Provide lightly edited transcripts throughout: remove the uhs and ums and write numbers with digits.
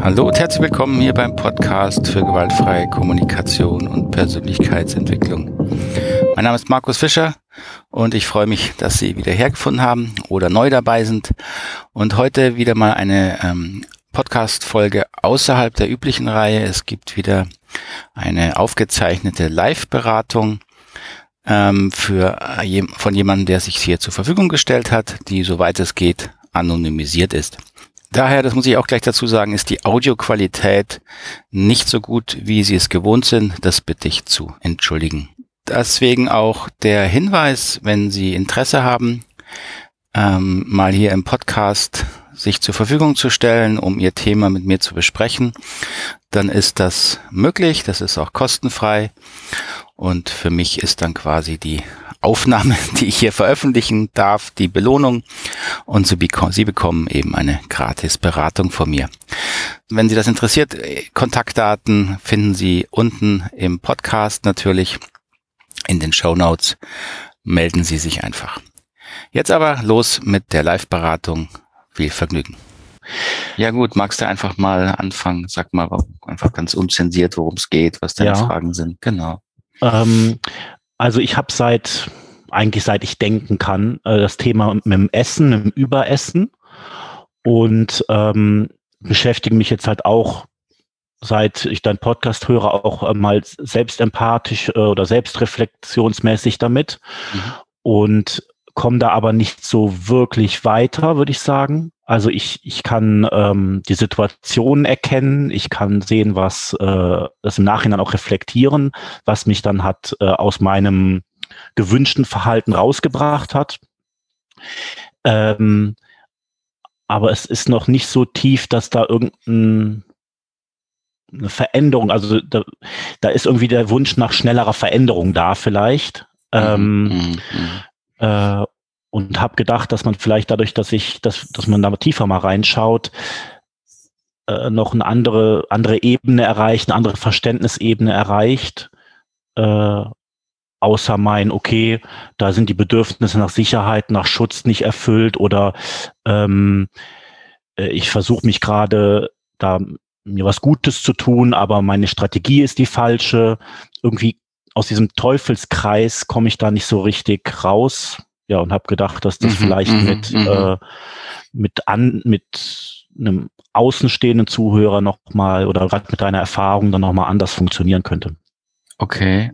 Hallo und herzlich willkommen hier beim Podcast für gewaltfreie Kommunikation und Persönlichkeitsentwicklung. Mein Name ist Markus Fischer und ich freue mich, dass Sie wieder hergefunden haben oder neu dabei sind und heute wieder mal eine Podcast-Folge außerhalb der üblichen Reihe. Es gibt wieder eine aufgezeichnete Live-Beratung von jemandem, der sich hier zur Verfügung gestellt hat, die, soweit es geht, anonymisiert ist. Daher, das muss ich auch gleich dazu sagen, ist die Audioqualität nicht so gut, wie Sie es gewohnt sind. Das bitte ich zu entschuldigen. Deswegen auch der Hinweis, wenn Sie Interesse haben, mal hier im Podcast sich zur Verfügung zu stellen, um Ihr Thema mit mir zu besprechen, dann ist das möglich. Das ist auch kostenfrei. Und für mich ist dann quasi die Aufnahme, die ich hier veröffentlichen darf, die Belohnung, und Sie bekommen eben eine Gratis-Beratung von mir. Wenn Sie das interessiert, Kontaktdaten finden Sie unten im Podcast natürlich, in den Shownotes. Melden Sie sich einfach. Jetzt aber los mit der Live-Beratung. Viel Vergnügen. Ja gut, magst du einfach mal anfangen? Sag mal einfach ganz unzensiert, worum es geht, was deine Fragen sind. Genau. Also ich habe seit ich denken kann, das Thema mit dem Essen, mit dem Überessen und beschäftige mich jetzt halt auch, seit ich deinen Podcast höre, auch mal selbstempathisch oder selbstreflexionsmäßig damit und komme da aber nicht so wirklich weiter, würde ich sagen. Also ich kann die Situation erkennen, ich kann sehen, was das im Nachhinein auch reflektieren, was mich dann hat aus meinem gewünschten Verhalten rausgebracht hat. Aber es ist noch nicht so tief, dass da irgendeine Veränderung, also da ist irgendwie der Wunsch nach schnellerer Veränderung da vielleicht. Und habe gedacht, dass man vielleicht dadurch, dass man da tiefer mal reinschaut, noch eine andere Ebene erreicht, eine andere Verständnisebene erreicht, außer okay, da sind die Bedürfnisse nach Sicherheit, nach Schutz nicht erfüllt oder ich versuche mich gerade da mir was Gutes zu tun, aber meine Strategie ist die falsche. Irgendwie aus diesem Teufelskreis komme ich da nicht so richtig raus. Ja, und habe gedacht, dass das vielleicht mit einem außenstehenden Zuhörer nochmal oder gerade mit deiner Erfahrung dann nochmal anders funktionieren könnte. Okay.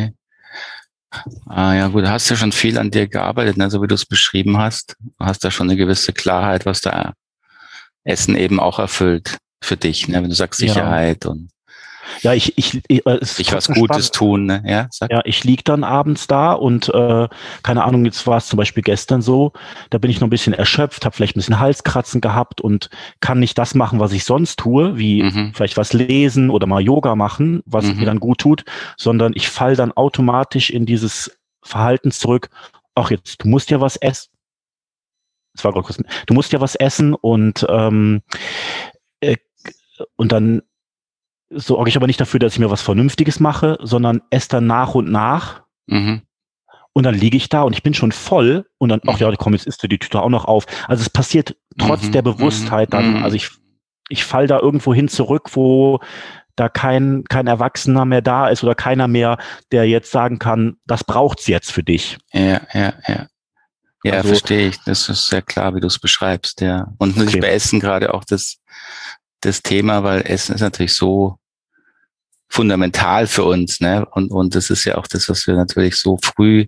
Ja gut, du hast ja schon viel an dir gearbeitet, ne, so wie du es beschrieben hast. Du hast da schon eine gewisse Klarheit, was da Essen eben auch erfüllt für dich, ne, wenn du sagst Sicherheit und ja, ich was Gutes tun, ne? Ja, sag. Ja, ich lieg dann abends da und keine Ahnung, jetzt war es zum Beispiel gestern so, da bin ich noch ein bisschen erschöpft, habe vielleicht ein bisschen Halskratzen gehabt und kann nicht das machen, was ich sonst tue, wie vielleicht was lesen oder mal Yoga machen, was mir dann gut tut, sondern ich fall dann automatisch in dieses Verhalten zurück, ach jetzt, du musst ja was essen. Du musst ja was essen und dann sorge ich aber nicht dafür, dass ich mir was Vernünftiges mache, sondern esse dann nach und nach. Und dann liege ich da und ich bin schon voll und dann, ach ja, komm, jetzt isst du die Tüte auch noch auf. Also es passiert trotz der Bewusstheit dann, also ich fall da irgendwo hin zurück, wo da kein Erwachsener mehr da ist oder keiner mehr, der jetzt sagen kann, das braucht's jetzt für dich. Ja, also, verstehe ich. Das ist sehr klar, wie du es beschreibst, ja. Und natürlich bei Essen gerade auch das Thema, weil Essen ist natürlich so fundamental für uns, ne? Und das ist ja auch das, was wir natürlich so früh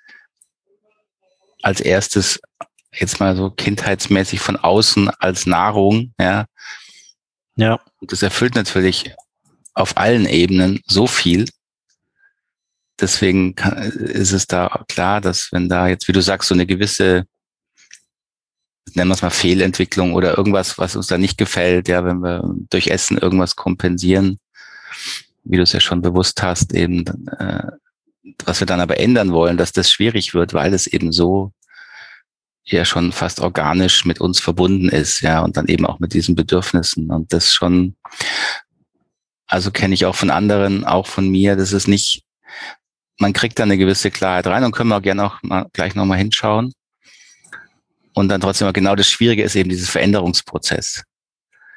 als erstes jetzt mal so kindheitsmäßig von außen als Nahrung, ja. Ja. Und das erfüllt natürlich auf allen Ebenen so viel. Deswegen ist es da klar, dass wenn da jetzt, wie du sagst, so eine gewisse, nennen wir es mal Fehlentwicklung oder irgendwas, was uns da nicht gefällt, ja, wenn wir durch Essen irgendwas kompensieren, wie du es ja schon bewusst hast, eben, was wir dann aber ändern wollen, dass das schwierig wird, weil es eben so ja schon fast organisch mit uns verbunden ist, ja, und dann eben auch mit diesen Bedürfnissen und das schon, also kenne ich auch von anderen, auch von mir, das ist nicht, man kriegt da eine gewisse Klarheit rein und können wir auch gerne auch mal gleich nochmal hinschauen. Und dann trotzdem genau das Schwierige ist eben dieses Veränderungsprozess.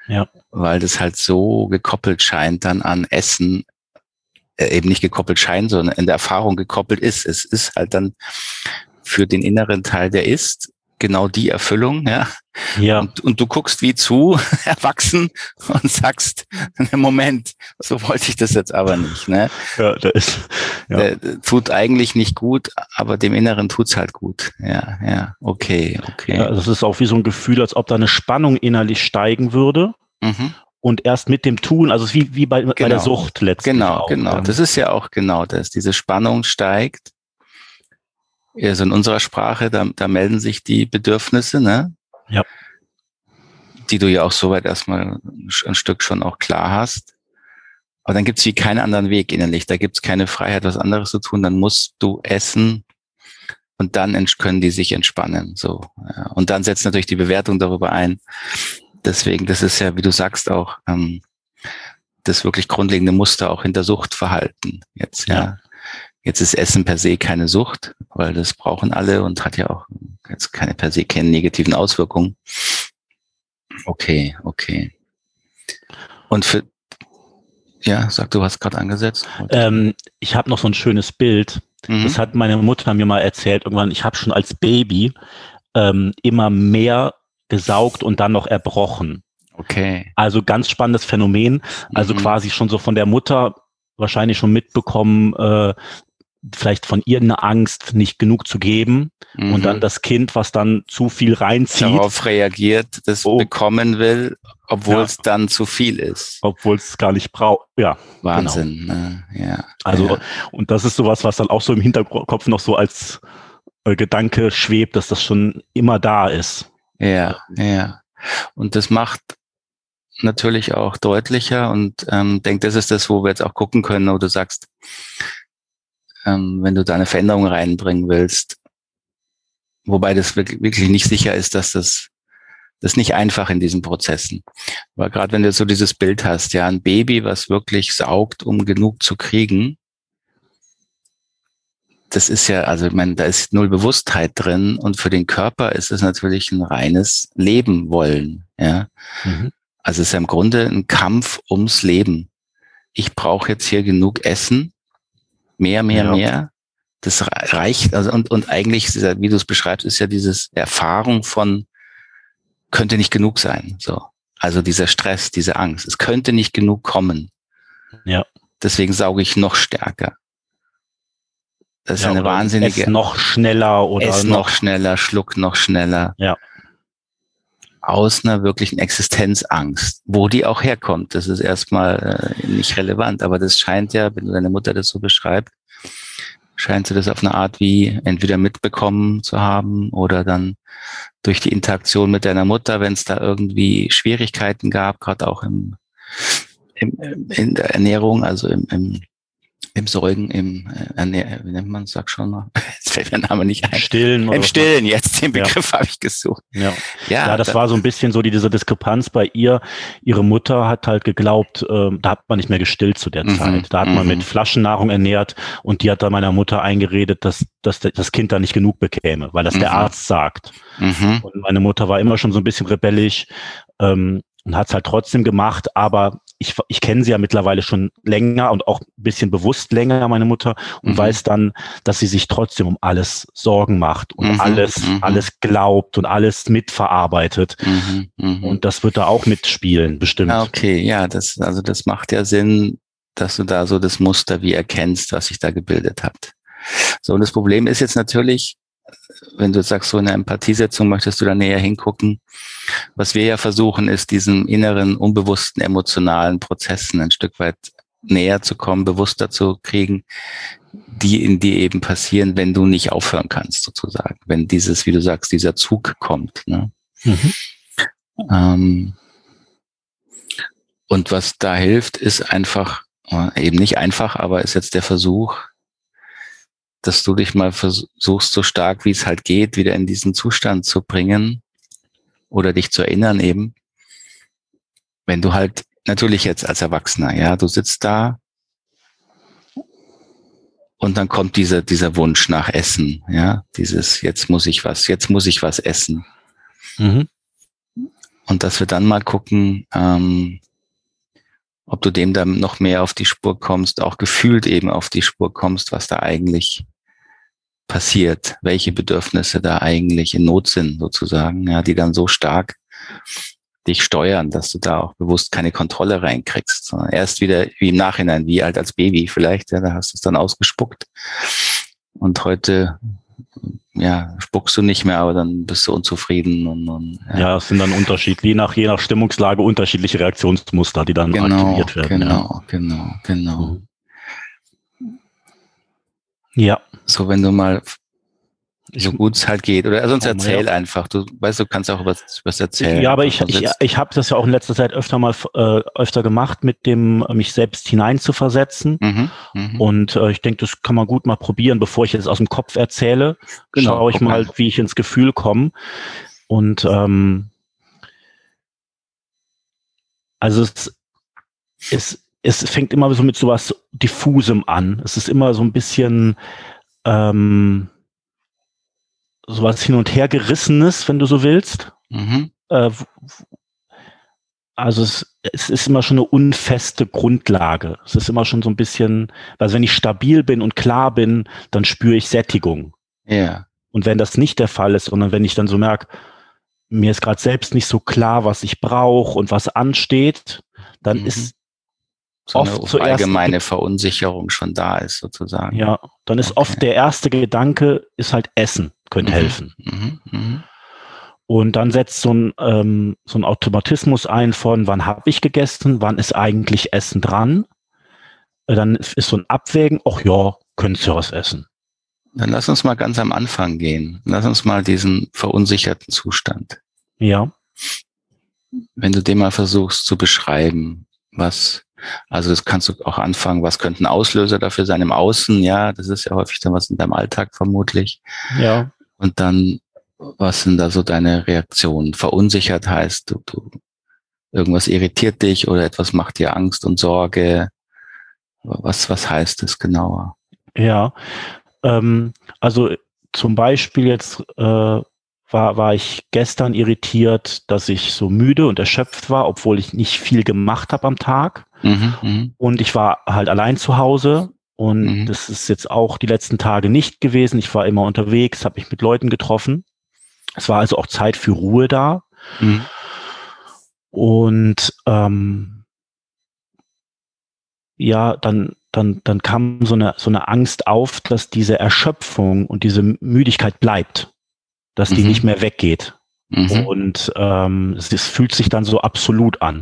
Ja. Weil das halt so gekoppelt scheint dann an Essen, eben nicht gekoppelt scheint, sondern in der Erfahrung gekoppelt ist. Es ist halt dann für den inneren Teil, der isst, genau die Erfüllung, ja. Ja. Und du guckst wie zu, erwachsen, und sagst, Moment, so wollte ich das jetzt aber nicht, ne? Ja, Der tut eigentlich nicht gut, aber dem Inneren tut's halt gut. Ja, okay. Ja, das ist auch wie so ein Gefühl, als ob da eine Spannung innerlich steigen würde. Mhm. Und erst mit dem Tun, also es ist wie bei der Sucht letztlich auch. Genau. Das ist ja auch genau das. Diese Spannung steigt. Also in unserer Sprache, da melden sich die Bedürfnisse, ne? Ja. Die du ja auch soweit erstmal ein Stück schon auch klar hast. Aber dann gibt's wie keinen anderen Weg innerlich. Da gibt's keine Freiheit, was anderes zu tun. Dann musst du essen und dann können die sich entspannen. So. Ja. Und dann setzt natürlich die Bewertung darüber ein. Deswegen, das ist ja, wie du sagst, auch das wirklich grundlegende Muster auch hinter Suchtverhalten jetzt, ja. Jetzt ist Essen per se keine Sucht, weil das brauchen alle und hat ja auch jetzt keine per se keine negativen Auswirkungen. Okay. Und sag, du hast gerade angesetzt. Ich habe noch so ein schönes Bild. Das hat meine Mutter mir mal erzählt irgendwann. Ich habe schon als Baby immer mehr gesaugt und dann noch erbrochen. Okay. Also ganz spannendes Phänomen. Also quasi schon so von der Mutter wahrscheinlich schon mitbekommen, vielleicht von ihr eine Angst, nicht genug zu geben. Und dann das Kind, was dann zu viel reinzieht. Darauf reagiert, das bekommen will, obwohl es dann zu viel ist. Obwohl es gar nicht braucht. Ja. Wahnsinn. Genau. Ne? Ja. Also, und das ist sowas, was dann auch so im Hinterkopf noch so als Gedanke schwebt, dass das schon immer da ist. Ja. Und das macht natürlich auch deutlicher und denke, das ist das, wo wir jetzt auch gucken können, wo du sagst, wenn du da eine Veränderung reinbringen willst, wobei das wirklich nicht sicher ist, dass das nicht einfach in diesen Prozessen. Weil gerade wenn du so dieses Bild hast, ja, ein Baby, was wirklich saugt, um genug zu kriegen, das ist ja, also ich meine, da ist null Bewusstheit drin und für den Körper ist es natürlich ein reines Leben wollen, ja. Also es ist ja im Grunde ein Kampf ums Leben. Ich brauche jetzt hier genug Essen, mehr. Das reicht, also und eigentlich, wie du es beschreibst, ist ja dieses Erfahrung von könnte nicht genug sein, so. Also dieser Stress, diese Angst, es könnte nicht genug kommen. Ja. Deswegen sauge ich noch stärker. Das ist eine wahnsinnige. Ess noch schneller oder ess noch schneller, schluck noch schneller. Ja. Aus einer wirklichen Existenzangst. Wo die auch herkommt, das ist erstmal nicht relevant, aber das scheint ja, wenn deine Mutter das so beschreibt, scheint sie das auf eine Art wie entweder mitbekommen zu haben oder dann durch die Interaktion mit deiner Mutter, wenn es da irgendwie Schwierigkeiten gab, gerade auch in der Ernährung, also im Säugen, wie nennt man es, sag schon mal, jetzt fällt mir der Name nicht ein. Im Stillen, jetzt den Begriff habe ich gesucht. Ja, das war so ein bisschen so diese Diskrepanz bei ihr. Ihre Mutter hat halt geglaubt, da hat man nicht mehr gestillt zu der Zeit. Da hat man mit Flaschennahrung ernährt und die hat dann meiner Mutter eingeredet, dass das Kind da nicht genug bekäme, weil das der Arzt sagt. Und meine Mutter war immer schon so ein bisschen rebellisch und hat es halt trotzdem gemacht, aber ich kenne sie ja mittlerweile schon länger und auch ein bisschen bewusst länger, meine Mutter, und weiß dann, dass sie sich trotzdem um alles Sorgen macht und alles glaubt und alles mitverarbeitet. Und das wird da auch mitspielen, bestimmt. Okay, ja, das macht ja Sinn, dass du da so das Muster wie erkennst, was sich da gebildet hat. So, und das Problem ist jetzt natürlich, wenn du sagst, so in der Empathiesetzung möchtest du da näher hingucken. Was wir ja versuchen, ist diesen inneren, unbewussten, emotionalen Prozessen ein Stück weit näher zu kommen, bewusster zu kriegen, die in dir eben passieren, wenn du nicht aufhören kannst, sozusagen. Wenn dieses, wie du sagst, dieser Zug kommt. Ne? Und was da hilft, ist einfach, eben nicht einfach, aber ist jetzt der Versuch, dass du dich mal versuchst, so stark wie es halt geht, wieder in diesen Zustand zu bringen oder dich zu erinnern eben, wenn du halt natürlich jetzt als Erwachsener, ja, du sitzt da und dann kommt dieser Wunsch nach Essen, ja, dieses jetzt muss ich was essen. Und dass wir dann mal gucken, ob du dem dann noch mehr auf die Spur kommst, auch gefühlt eben auf die Spur kommst, was da eigentlich passiert, welche Bedürfnisse da eigentlich in Not sind, sozusagen, ja, die dann so stark dich steuern, dass du da auch bewusst keine Kontrolle reinkriegst, sondern erst wieder wie im Nachhinein, wie alt als Baby vielleicht, ja, da hast du es dann ausgespuckt und heute, ja, spuckst du nicht mehr, aber dann bist du unzufrieden und ja, es sind dann je nach Stimmungslage unterschiedliche Reaktionsmuster, die dann aktiviert werden. Genau. Ja. So, wenn du mal so gut es halt geht. Oder sonst erzähl einfach. Du weißt, du kannst auch was erzählen. Ja, aber ich habe das ja auch in letzter Zeit öfter gemacht, mit dem mich selbst hineinzuversetzen. Und ich denke, das kann man gut mal probieren, bevor ich jetzt aus dem Kopf erzähle. Genau, schaue ich mal, wie ich ins Gefühl komme. Und also es fängt immer so mit sowas Diffusem an. Es ist immer so ein bisschen sowas hin und her gerissenes, wenn du so willst. Also es ist immer schon eine unfeste Grundlage. Es ist immer schon so ein bisschen, also wenn ich stabil bin und klar bin, dann spüre ich Sättigung. Ja. Und wenn das nicht der Fall ist, sondern wenn ich dann so merke, mir ist gerade selbst nicht so klar, was ich brauche und was ansteht, dann ist so eine allgemeine Verunsicherung schon da ist, sozusagen. Ja, dann ist oft der erste Gedanke, ist halt Essen, könnte helfen. Und dann setzt so ein Automatismus ein von, wann habe ich gegessen, wann ist eigentlich Essen dran. Dann ist so ein Abwägen, ach ja, könntest du was essen. Dann lass uns mal ganz am Anfang gehen. Lass uns mal diesen verunsicherten Zustand. Ja. Wenn du den mal versuchst zu beschreiben, also das kannst du auch anfangen, was könnten Auslöser dafür sein im Außen? Ja, das ist ja häufig dann was in deinem Alltag vermutlich. Ja. Und dann, was sind da so deine Reaktionen? Verunsichert heißt, du irgendwas irritiert dich oder etwas macht dir Angst und Sorge. Was heißt das genauer? Ja, also zum Beispiel jetzt war ich gestern irritiert, dass ich so müde und erschöpft war, obwohl ich nicht viel gemacht habe am Tag. Und ich war halt allein zu Hause und das ist jetzt auch die letzten Tage nicht gewesen. Ich war immer unterwegs, habe mich mit Leuten getroffen. Es war also auch Zeit für Ruhe da. Und ja, dann kam so eine Angst auf, dass diese Erschöpfung und diese Müdigkeit bleibt, dass die nicht mehr weggeht. Und es fühlt sich dann so absolut an.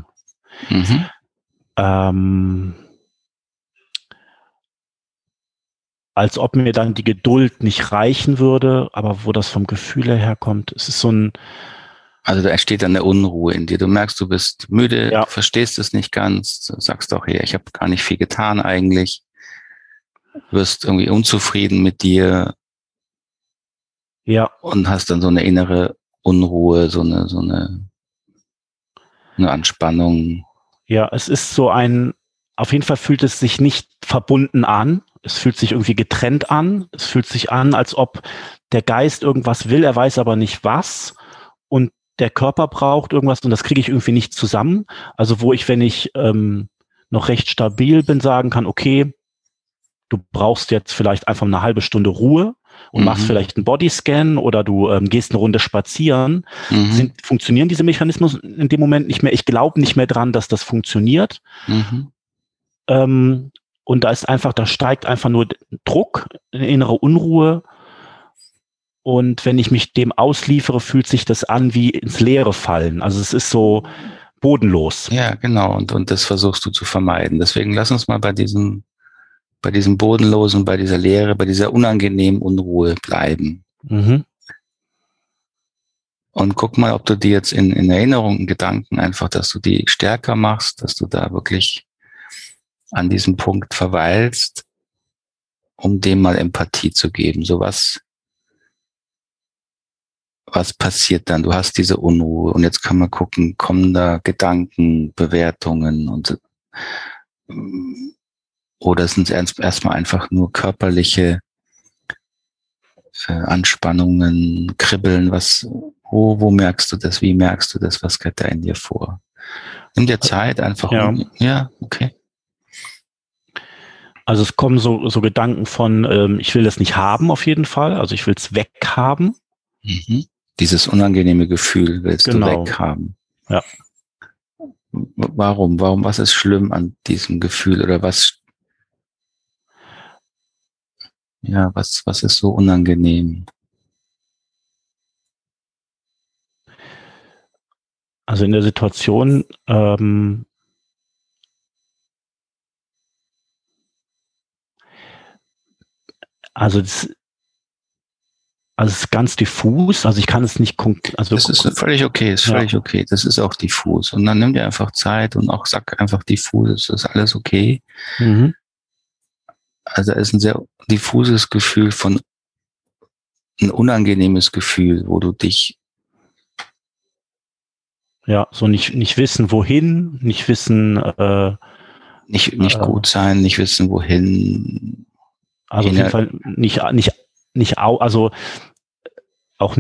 Als ob mir dann die Geduld nicht reichen würde, aber wo das vom Gefühl herkommt, es ist so ein... Also da entsteht dann eine Unruhe in dir. Du merkst, du bist müde, du verstehst es nicht ganz, du sagst auch, hey, ich habe gar nicht viel getan eigentlich. Du wirst irgendwie unzufrieden mit dir. Ja. Und hast dann so eine innere Unruhe, so eine Anspannung. Ja, es ist auf jeden Fall fühlt es sich nicht verbunden an. Es fühlt sich irgendwie getrennt an. Es fühlt sich an, als ob der Geist irgendwas will, er weiß aber nicht was. Und der Körper braucht irgendwas und das kriege ich irgendwie nicht zusammen. Also wo ich, wenn ich noch recht stabil bin, sagen kann, okay, du brauchst jetzt vielleicht einfach eine halbe Stunde Ruhe und machst vielleicht einen Bodyscan oder du gehst eine Runde spazieren, funktionieren diese Mechanismen in dem Moment nicht mehr. Ich glaube nicht mehr dran, dass das funktioniert. Und da steigt einfach nur Druck, eine innere Unruhe. Und wenn ich mich dem ausliefere, fühlt sich das an wie ins Leere fallen. Also es ist so bodenlos. Ja, genau. Und das versuchst du zu vermeiden. Deswegen lass uns mal bei diesem Bodenlosen, bei dieser Leere, bei dieser unangenehmen Unruhe bleiben. Und guck mal, ob du dir jetzt in Erinnerung, in Gedanken einfach, dass du die stärker machst, dass du da wirklich an diesem Punkt verweilst, um dem mal Empathie zu geben. So was passiert dann? Du hast diese Unruhe und jetzt kann man gucken, kommen da Gedanken, Bewertungen oder sind es erstmal einfach nur körperliche Anspannungen, Kribbeln, was Wo merkst du das? Wie merkst du das? Was geht da in dir vor? Nimm dir Zeit einfach. Ja. Ja, okay. Also es kommen so Gedanken von, ich will das nicht haben auf jeden Fall, also ich will es weghaben. Mhm. Dieses unangenehme Gefühl willst du weghaben. Ja. Warum? Was ist schlimm an diesem Gefühl oder was ist so unangenehm? Also in der Situation, also es ist ganz diffus, also ich kann es nicht das ist völlig okay, okay. Das ist auch diffus. Und dann nimm dir einfach Zeit und auch sag einfach diffus, es ist alles okay. Mhm. Also es ist ein sehr diffuses Gefühl ein unangenehmes Gefühl, wo du dich so nicht wissen, wohin, nicht wissen, nicht gut sein, nicht wissen, wohin. Also auf jeden Fall also auch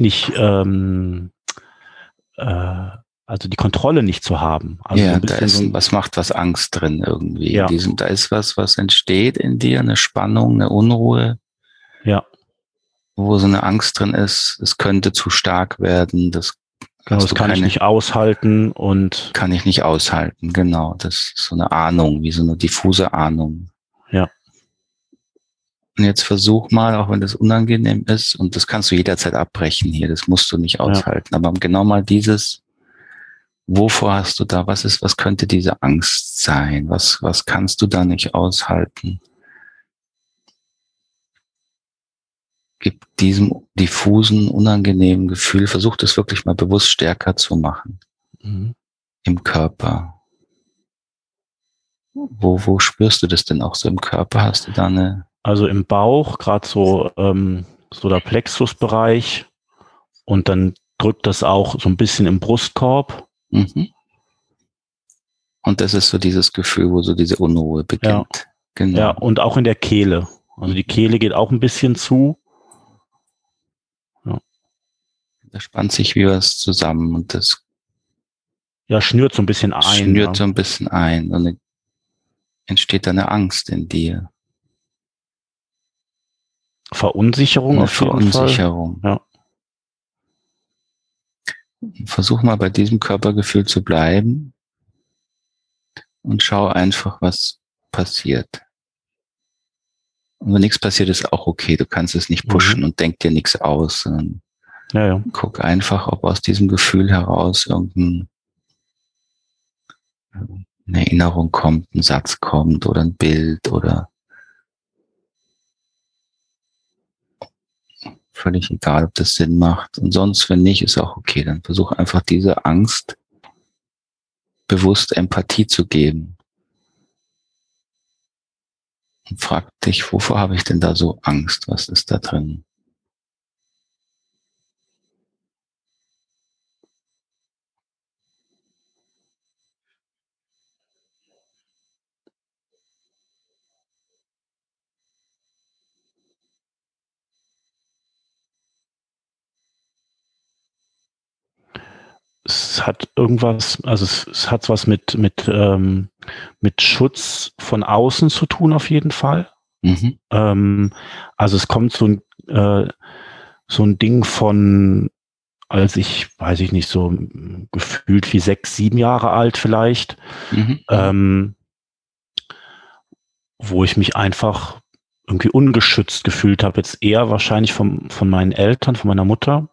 also die Kontrolle nicht zu haben. Also ja, so ein bisschen was macht was Angst drin irgendwie. Ja. Da ist was entsteht in dir, eine Spannung, eine Unruhe. Ja. Wo so eine Angst drin ist, es könnte zu stark werden, das kann ich nicht aushalten und kann ich nicht aushalten, genau. Das ist so eine Ahnung, wie so eine diffuse Ahnung. Ja. Und jetzt versuch mal, auch wenn das unangenehm ist, und das kannst du jederzeit abbrechen hier, das musst du nicht aushalten, aber genau mal wovor hast du da, was könnte diese Angst sein? Was kannst du da nicht aushalten? Gib diesem diffusen, unangenehmen Gefühl, versuch das wirklich mal bewusst stärker zu machen. Mhm. Im Körper. Wo spürst du das denn auch so im Körper? Hast du da Also im Bauch, gerade so der Plexusbereich, und dann drückt das auch so ein bisschen im Brustkorb. Mhm. Und das ist so dieses Gefühl, wo so diese Unruhe beginnt. Ja. Genau. Ja, und auch in der Kehle. Also die Kehle geht auch ein bisschen zu. Ja. Da spannt sich wie was zusammen und das schnürt so ein bisschen ein. Schnürt so ein bisschen ein und dann entsteht da eine Angst in dir. Verunsicherung auf jeden Verunsicherung. Fall. Ja. Versuch mal bei diesem Körpergefühl zu bleiben und schau einfach, was passiert. Und wenn nichts passiert, ist auch okay. Du kannst es nicht pushen und denk dir nichts aus, sondern guck einfach, ob aus diesem Gefühl heraus eine Erinnerung kommt, ein Satz kommt oder ein Bild oder völlig egal, ob das Sinn macht. Und sonst, wenn nicht, ist auch okay. Dann versuch einfach diese Angst bewusst Empathie zu geben. Und frag dich, wovor habe ich denn da so Angst? Was ist da drin? Es hat irgendwas, also es hat was mit Schutz von außen zu tun, auf jeden Fall. Mhm. Also es kommt so ein Ding von, als ich, weiß ich nicht, so gefühlt wie 6, 7 Jahre alt vielleicht, wo ich mich einfach irgendwie ungeschützt gefühlt habe. Jetzt eher wahrscheinlich von meinen Eltern, von meiner Mutter.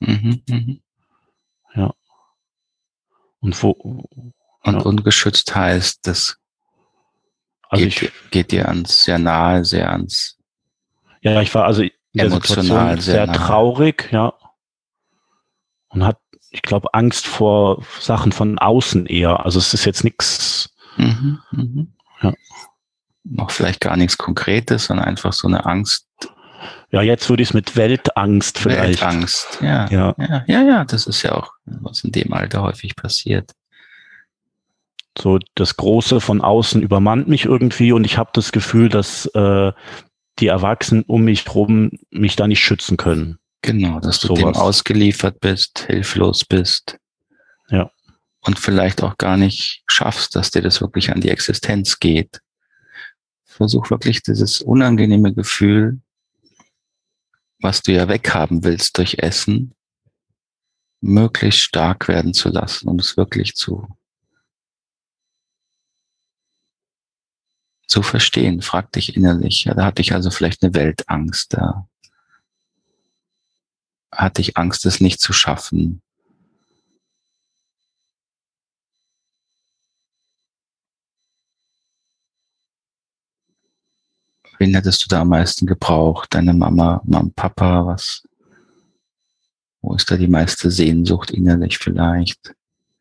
Ja. Und ungeschützt heißt, das geht dir sehr nahe, sehr ans. Ja, ich war also in der Situation sehr traurig, ja. Und ich glaube, Angst vor Sachen von außen eher. Also es ist jetzt nichts. Ja. Noch vielleicht gar nichts Konkretes, sondern einfach so eine Angst. Ja, jetzt würde ich es mit Weltangst vielleicht. Weltangst, ja. Das ist ja auch, was in dem Alter häufig passiert. So das Große von außen übermannt mich irgendwie und ich habe das Gefühl, dass die Erwachsenen um mich herum mich da nicht schützen können. Genau, dass du dem Sowas. ausgeliefert bist, hilflos bist. Ja. Und vielleicht auch gar nicht schaffst, dass dir das wirklich an die Existenz geht. Versuch wirklich dieses unangenehme Gefühl, was du ja weghaben willst durch Essen, möglichst stark werden zu lassen und es wirklich zu verstehen. Frag dich innerlich. Ja, da hatte ich also vielleicht eine Weltangst. Da hatte ich Angst, es nicht zu schaffen. Wen hättest du da am meisten gebraucht? Deine Mama, Papa, was? Wo ist da die meiste Sehnsucht innerlich vielleicht?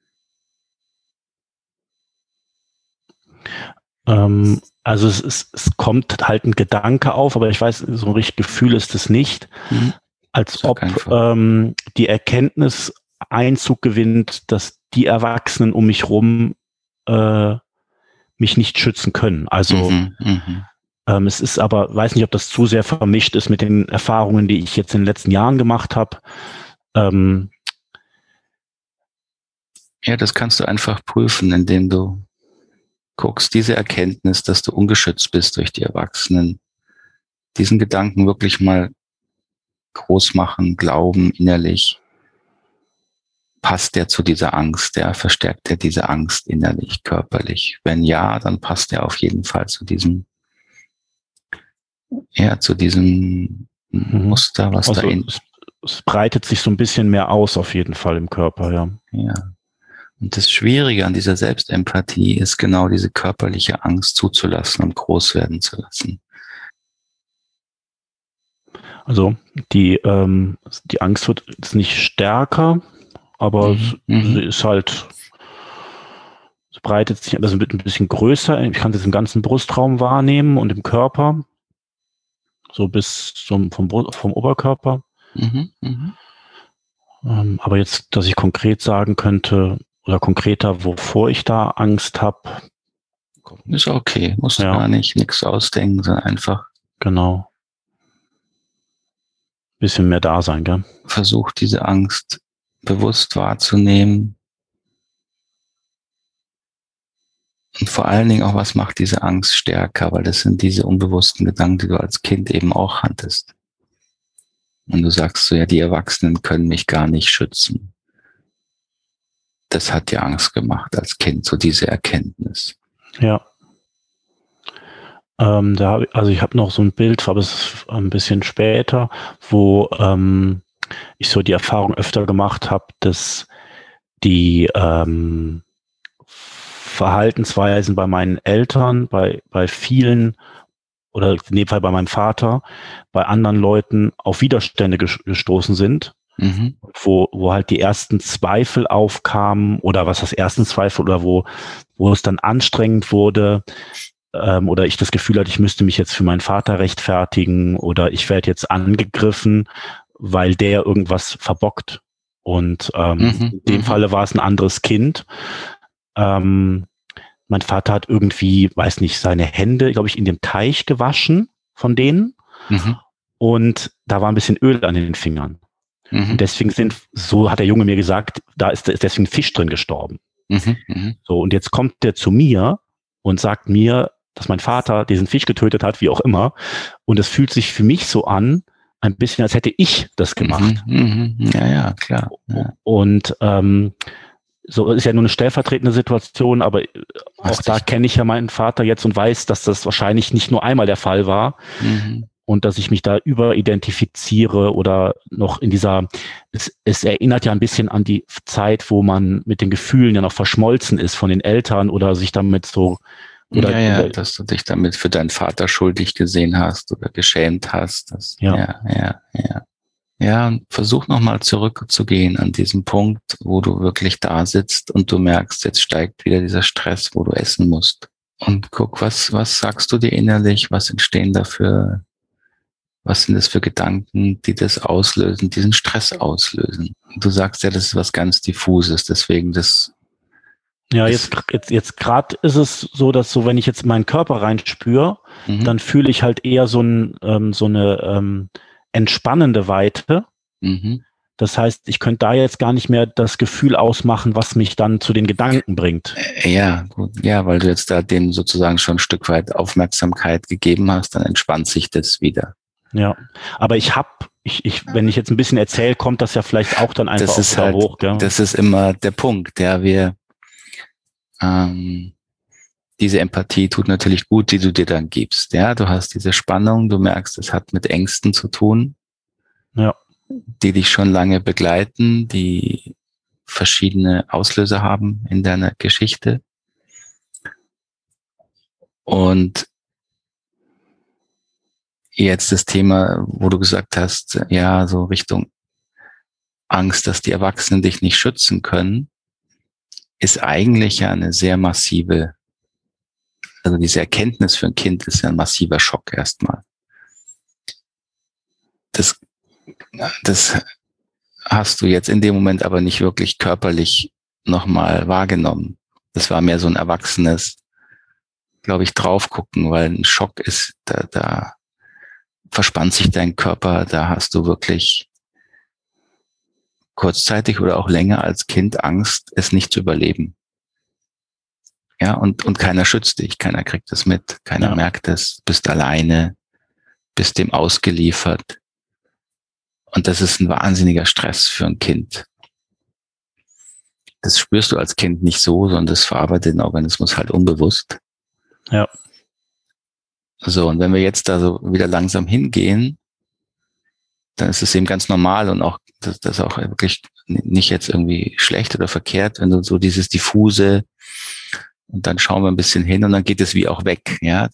Also es kommt halt ein Gedanke auf, aber ich weiß, so ein richtiges Gefühl ist es nicht. Als ob die Erkenntnis Einzug gewinnt, dass die Erwachsenen um mich rum mich nicht schützen können. Also es ist aber, weiß nicht, ob das zu sehr vermischt ist mit den Erfahrungen, die ich jetzt in den letzten Jahren gemacht habe. Ja, das kannst du einfach prüfen, indem du guckst, diese Erkenntnis, dass du ungeschützt bist durch die Erwachsenen, diesen Gedanken wirklich mal groß machen, glauben innerlich, passt der zu dieser Angst, verstärkt der diese Angst innerlich, körperlich? Wenn ja, dann passt er auf jeden Fall zu diesem Muster, was also da es breitet sich so ein bisschen mehr aus auf jeden Fall im Körper, ja. Ja. Und das Schwierige an dieser Selbstempathie ist genau diese körperliche Angst zuzulassen und groß werden zu lassen. Also die Angst wird jetzt nicht stärker, aber sie ist halt, es breitet sich, also wird ein bisschen größer. Ich kann das im ganzen Brustraum wahrnehmen und im Körper, so bis vom Oberkörper. Aber jetzt, dass ich konkret sagen könnte oder konkreter, wovor ich da Angst habe. Ist okay, musst gar nicht nichts ausdenken, sondern einfach. Genau. Bisschen mehr da sein, gell? Versuch diese Angst bewusst wahrzunehmen. Und vor allen Dingen auch, was macht diese Angst stärker? Weil das sind diese unbewussten Gedanken, die du als Kind eben auch hattest. Und du sagst so, ja, die Erwachsenen können mich gar nicht schützen. Das hat dir Angst gemacht als Kind, so diese Erkenntnis. Ja. Also ich habe noch so ein Bild, aber es ist ein bisschen später, wo ich so die Erfahrung öfter gemacht habe, dass die Verhaltensweisen bei meinen Eltern, bei vielen oder in dem Fall bei meinem Vater, bei anderen Leuten auf Widerstände gestoßen sind, wo halt die ersten Zweifel aufkamen oder was das ersten Zweifel oder wo es dann anstrengend wurde, oder ich das Gefühl hatte, ich müsste mich jetzt für meinen Vater rechtfertigen oder ich werde jetzt angegriffen, weil der irgendwas verbockt. Und in dem Falle war es ein anderes Kind. Mein Vater hat irgendwie, weiß nicht, seine Hände, glaube ich, in dem Teich gewaschen von denen. Und da war ein bisschen Öl an den Fingern. Und deswegen so hat der Junge mir gesagt, da ist deswegen ein Fisch drin gestorben. So, und jetzt kommt der zu mir und sagt mir, dass mein Vater diesen Fisch getötet hat, wie auch immer. Und es fühlt sich für mich so an, ein bisschen, als hätte ich das gemacht. Ja, klar. Ja. Und so ist ja nur eine stellvertretende Situation, aber auch da kenne ich ja meinen Vater jetzt und weiß, dass das wahrscheinlich nicht nur einmal der Fall war. Und dass ich mich da überidentifiziere oder noch in dieser, es erinnert ja ein bisschen an die Zeit, wo man mit den Gefühlen ja noch verschmolzen ist von den Eltern oder sich damit so oder dass du dich damit für deinen Vater schuldig gesehen hast oder geschämt hast. Ja, und versuch nochmal zurückzugehen an diesen Punkt, wo du wirklich da sitzt und du merkst, jetzt steigt wieder dieser Stress, wo du essen musst. Und guck, was sagst du dir innerlich, was entstehen dafür, was sind das für Gedanken, die das auslösen, diesen Stress auslösen. Und du sagst ja, das ist was ganz Diffuses, deswegen das. Ja, jetzt gerade ist es so, dass so, wenn ich jetzt meinen Körper reinspüre, dann fühle ich halt eher so eine entspannende Weite. Mhm. Das heißt, ich könnte da jetzt gar nicht mehr das Gefühl ausmachen, was mich dann zu den Gedanken bringt. Ja, gut. Ja, weil du jetzt da dem sozusagen schon ein Stück weit Aufmerksamkeit gegeben hast, dann entspannt sich das wieder. Ja, aber wenn ich jetzt ein bisschen erzähle, kommt das ja vielleicht auch dann einfach Das auch ist wieder halt, hoch, gell? das ist immer der Punkt, diese Empathie tut natürlich gut, die du dir dann gibst. Ja, du hast diese Spannung, du merkst, es hat mit Ängsten zu tun, Ja, die dich schon lange begleiten, die verschiedene Auslöser haben in deiner Geschichte. Und jetzt das Thema, wo du gesagt hast, ja, so Richtung Angst, dass die Erwachsenen dich nicht schützen können, ist eigentlich ja eine sehr massive, also diese Erkenntnis für ein Kind ist ja ein massiver Schock erstmal. Das hast du jetzt in dem Moment aber nicht wirklich körperlich nochmal wahrgenommen. Das war mehr so ein erwachsenes, glaube ich, draufgucken, weil ein Schock ist, da verspannt sich dein Körper, da hast du wirklich kurzzeitig oder auch länger als Kind Angst, es nicht zu überleben. Ja, und keiner schützt dich, keiner kriegt es mit, keiner merkt es, bist alleine, bist dem ausgeliefert. Und das ist ein wahnsinniger Stress für ein Kind. Das spürst du als Kind nicht so, sondern das verarbeitet den Organismus halt unbewusst. ja, So, und wenn wir jetzt da so wieder langsam hingehen, dann ist es eben ganz normal und auch, das auch wirklich nicht jetzt irgendwie schlecht oder verkehrt, wenn du so dieses diffuse und dann schauen wir ein bisschen hin und dann geht es wie auch weg, ja,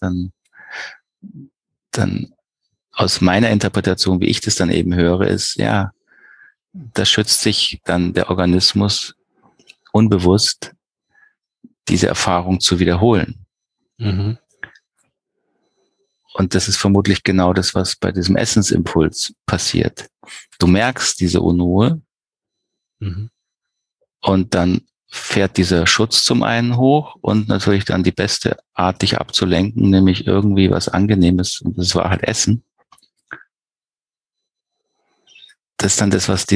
dann aus meiner Interpretation, wie ich das dann eben höre, ist, ja, da schützt sich dann der Organismus unbewusst, diese Erfahrung zu wiederholen. Mhm. Und das ist vermutlich genau das, was bei diesem Essensimpuls passiert. Du merkst diese Unruhe und dann fährt dieser Schutz zum einen hoch und natürlich dann die beste Art, dich abzulenken, nämlich irgendwie was Angenehmes. Und das war halt Essen. Das ist dann das, was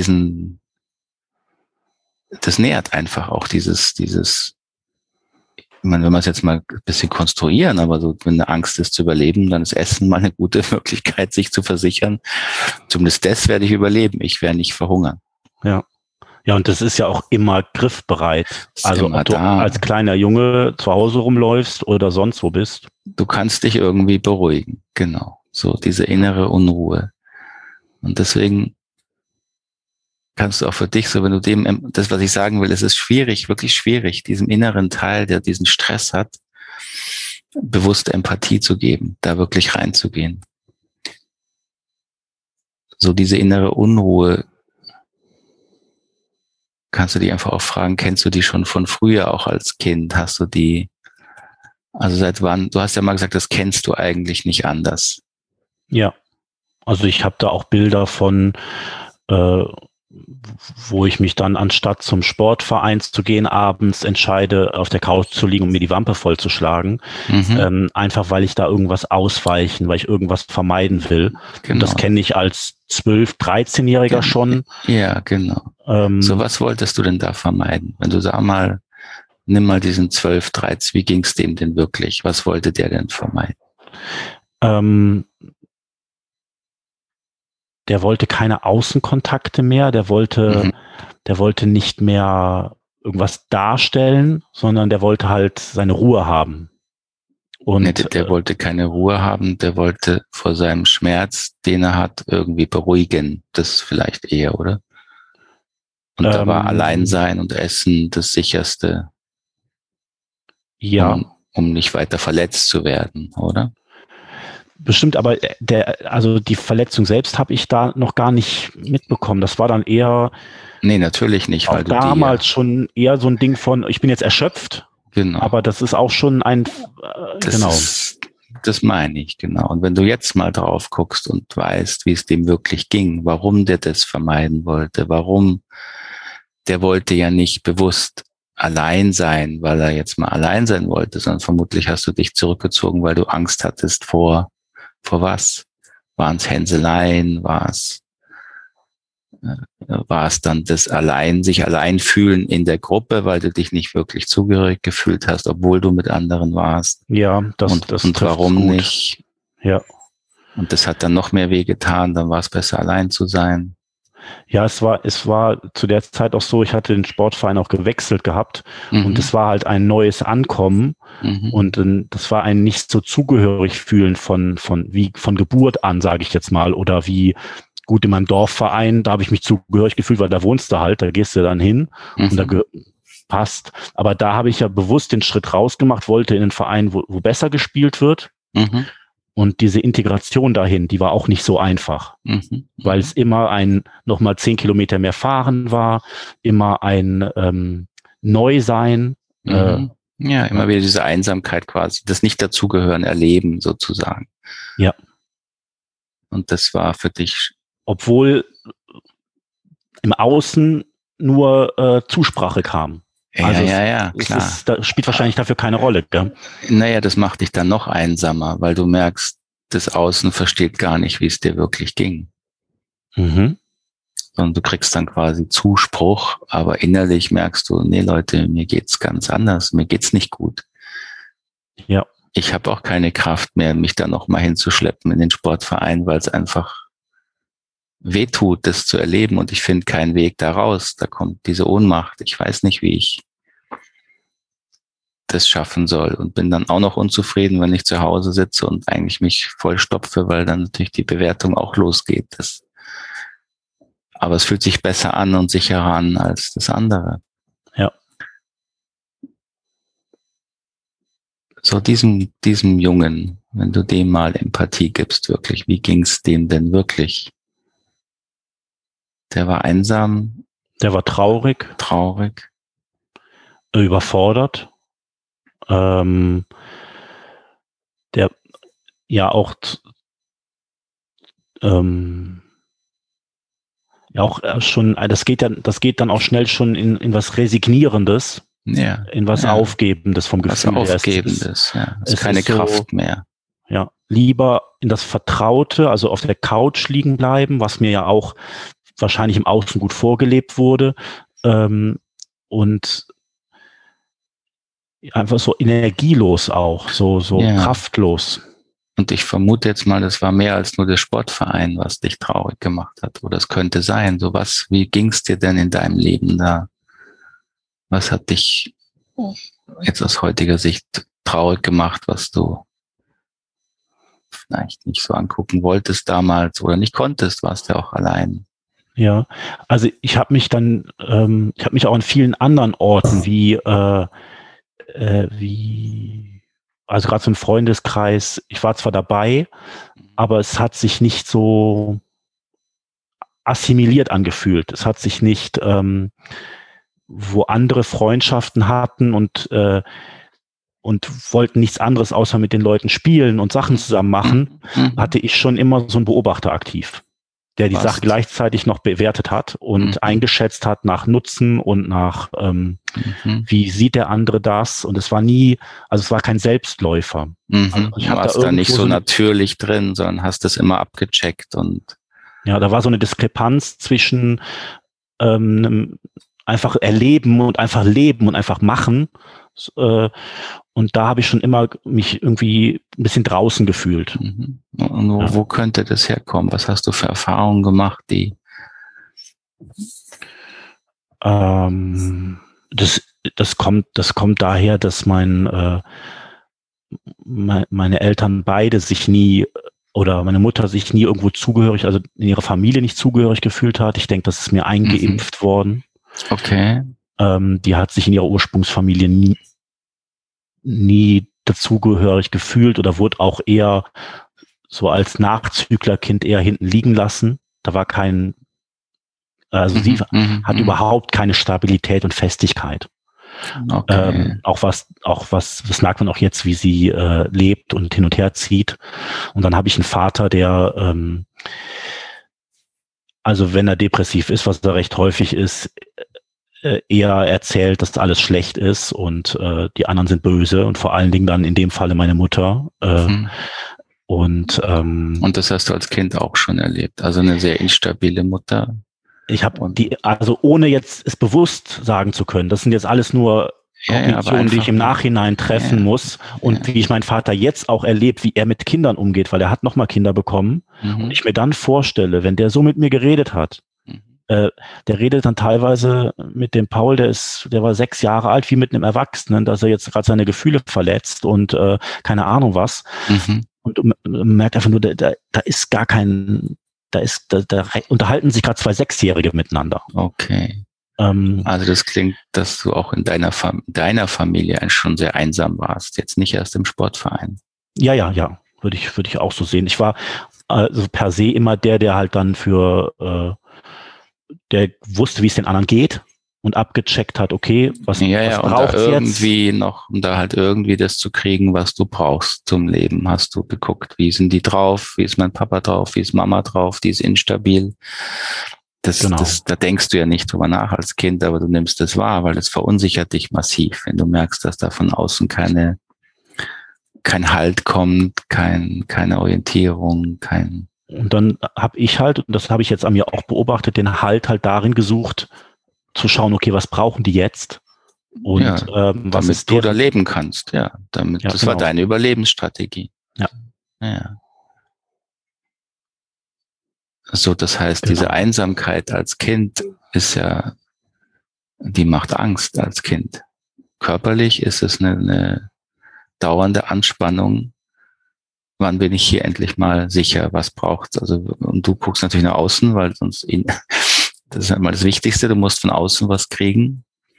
das nährt einfach auch dieses, ich meine, wenn wir es jetzt mal ein bisschen konstruieren, aber so, wenn eine Angst ist zu überleben, dann ist Essen mal eine gute Möglichkeit, sich zu versichern. Zumindest das werde ich überleben. Ich werde nicht verhungern. Ja. Ja, und das ist ja auch immer griffbereit. Also immer ob du da. als kleiner Junge zu Hause rumläufst oder sonst wo bist. Du kannst dich irgendwie beruhigen. Genau. So diese innere Unruhe. Und deswegen kannst du auch für dich so, wenn du das, was ich sagen will, es ist schwierig, wirklich schwierig, diesem inneren Teil, der diesen Stress hat, bewusste Empathie zu geben, da wirklich reinzugehen. So diese innere Unruhe, kannst du dich einfach auch fragen, kennst du die schon von früher auch als Kind? Hast du die, also seit wann? Du hast ja mal gesagt, das kennst du eigentlich nicht anders. Ja, also ich habe da auch Bilder von, wo ich mich dann anstatt zum Sportverein zu gehen, abends entscheide, auf der Couch zu liegen und mir die Wampe vollzuschlagen. Einfach weil ich da irgendwas ausweichen, weil ich irgendwas vermeiden will. Genau. Und das kenne ich als 12-, 13-Jähriger schon. Ja, genau. So, was wolltest du denn da vermeiden? Wenn du sag mal, nimm mal diesen 12, 13, wie ging es dem denn wirklich? Was wollte der denn vermeiden? Der wollte keine Außenkontakte mehr, der wollte nicht mehr irgendwas darstellen, sondern der wollte halt seine Ruhe haben. Und nee, der wollte keine Ruhe haben, der wollte vor seinem Schmerz, den er hat, irgendwie beruhigen. Das vielleicht eher, oder? Und da war Alleinsein und Essen das Sicherste, ja, um nicht weiter verletzt zu werden, oder? Bestimmt, aber also die Verletzung selbst habe ich da noch gar nicht mitbekommen. Das war dann eher. Nee, natürlich nicht, weil du damals schon eher so ein Ding von, ich bin jetzt erschöpft. Genau. Aber das ist auch schon genau. Das meine ich, genau. Und wenn du jetzt mal drauf guckst und weißt, wie es dem wirklich ging, warum der das vermeiden wollte, der wollte ja nicht bewusst allein sein, weil er jetzt mal allein sein wollte, sondern vermutlich hast du dich zurückgezogen, weil du Angst hattest vor was? Waren es Hänseleien? War es war es dann das sich allein fühlen in der Gruppe, weil du dich nicht wirklich zugehörig gefühlt hast, obwohl du mit anderen warst. Ja, das und warum gut. nicht? Ja. Und das hat dann noch mehr wehgetan, dann war es besser, allein zu sein. Ja, es war zu der Zeit auch so, ich hatte den Sportverein auch gewechselt gehabt und es war halt ein neues Ankommen und das war ein nicht so zugehörig fühlen von Geburt an, sage ich jetzt mal, oder wie gut in meinem Dorfverein, da habe ich mich zugehörig gefühlt, weil da wohnst du halt, da gehst du dann hin und da passt. Aber da habe ich ja bewusst den Schritt rausgemacht, wollte in einen Verein, wo besser gespielt wird. Und diese Integration dahin, die war auch nicht so einfach, weil es immer nochmal 10 Kilometer mehr fahren war, immer ein Neusein. Ja, immer wieder diese Einsamkeit quasi, das Nicht-Dazugehören erleben sozusagen. Ja. Und das war für dich... Obwohl im Außen nur Zusprache kam. Also ja, klar. Das spielt wahrscheinlich dafür keine Rolle, gell? Naja, das macht dich dann noch einsamer, weil du merkst, das Außen versteht gar nicht, wie es dir wirklich ging. Sondern du kriegst dann quasi Zuspruch, aber innerlich merkst du, nee Leute, mir geht's ganz anders, mir geht's nicht gut. Ja. Ich habe auch keine Kraft mehr, mich da noch mal hinzuschleppen in den Sportverein, weil es einfach wehtut, das zu erleben und ich finde keinen Weg da raus. Da kommt diese Ohnmacht. Ich weiß nicht, wie ich das schaffen soll und bin dann auch noch unzufrieden, wenn ich zu Hause sitze und eigentlich mich vollstopfe, weil dann natürlich die Bewertung auch losgeht. Aber es fühlt sich besser an und sicherer an als das andere. Ja. So diesem Jungen, wenn du dem mal Empathie gibst, wirklich, wie ging's dem denn wirklich? Der war einsam. Der war traurig. Überfordert. Der ja auch schon, das geht dann auch schnell schon in was Resignierendes, in was Aufgebendes vom Gefühl. Was Aufgebendes, es ist keine Kraft mehr. Ja, lieber in das Vertraute, also auf der Couch liegen bleiben, was mir ja auch wahrscheinlich im Außen gut vorgelebt wurde, und einfach so energielos auch, so kraftlos. Und ich vermute jetzt mal, das war mehr als nur der Sportverein, was dich traurig gemacht hat. Oder es könnte sein, wie ging's dir denn in deinem Leben da? Was hat dich jetzt aus heutiger Sicht traurig gemacht, was du vielleicht nicht so angucken wolltest damals oder nicht konntest, warst ja auch allein. Ja, also ich habe mich auch an vielen anderen Orten also gerade so ein Freundeskreis, ich war zwar dabei, aber es hat sich nicht so assimiliert angefühlt. Es hat sich nicht, wo andere Freundschaften hatten und wollten nichts anderes außer mit den Leuten spielen und Sachen zusammen machen, hatte ich schon immer so einen Beobachter aktiv, der die Sache gleichzeitig noch bewertet hat und eingeschätzt hat nach Nutzen und nach wie sieht der andere das, und es war kein Selbstläufer. Also ich warst da nicht so natürlich drin, sondern hast das immer abgecheckt und ja, da war so eine Diskrepanz zwischen einfach erleben und einfach leben und einfach machen, und da habe ich schon immer mich irgendwie ein bisschen draußen gefühlt. Und wo könnte das herkommen? Was hast du für Erfahrungen gemacht, die? Das kommt daher, dass meine Eltern beide sich nie, oder meine Mutter sich nie irgendwo zugehörig, also in ihrer Familie nicht zugehörig gefühlt hat. Ich denke, das ist mir eingeimpft worden. Okay. Die hat sich in ihrer Ursprungsfamilie nie dazugehörig gefühlt oder wurde auch eher so als Nachzüglerkind eher hinten liegen lassen. Da war sie hat überhaupt keine Stabilität und Festigkeit. Okay. Das merkt man auch jetzt, wie sie lebt und hin und her zieht. Und dann habe ich einen Vater, der, also wenn er depressiv ist, was er recht häufig ist, eher erzählt, dass alles schlecht ist und die anderen sind böse, und vor allen Dingen dann in dem Falle meine Mutter. Und das hast du als Kind auch schon erlebt. Also eine sehr instabile Mutter. Ich habe also ohne jetzt es bewusst sagen zu können, das sind jetzt alles nur Kognitionen, die ich im Nachhinein treffen muss und wie ich meinen Vater jetzt auch erlebt, wie er mit Kindern umgeht, weil er hat nochmal Kinder bekommen und ich mir dann vorstelle, wenn der so mit mir geredet hat, der redet dann teilweise mit dem Paul, der war 6 Jahre alt, wie mit einem Erwachsenen, dass er jetzt gerade seine Gefühle verletzt und keine Ahnung was. Und man merkt einfach nur, da ist gar kein, da unterhalten sich gerade 2 Sechsjährige miteinander. Okay. Also das klingt, dass du auch in deiner Familie schon sehr einsam warst, jetzt nicht erst im Sportverein. Ja, würde ich auch so sehen. Ich war also per se immer der halt dann der wusste, wie es den anderen geht und abgecheckt hat, okay, was braucht's jetzt? Irgendwie noch, um da halt irgendwie das zu kriegen, was du brauchst zum Leben, hast du geguckt, wie sind die drauf, wie ist mein Papa drauf, wie ist Mama drauf, die ist instabil. Da denkst du ja nicht drüber nach als Kind, aber du nimmst es wahr, weil es verunsichert dich massiv, wenn du merkst, dass da von außen kein Halt kommt, keine Orientierung, Und dann habe ich halt, und das habe ich jetzt an mir auch beobachtet, den Halt darin gesucht, zu schauen, okay, was brauchen die jetzt? Und was ist du da leben kannst, das war deine Überlebensstrategie. Ja. So, das heißt, diese Einsamkeit als Kind die macht Angst als Kind. Körperlich ist es eine dauernde Anspannung. Wann bin ich hier endlich mal sicher? Was braucht's? Also, und du guckst natürlich nach außen, weil das ist einmal das Wichtigste. Du musst von außen was kriegen.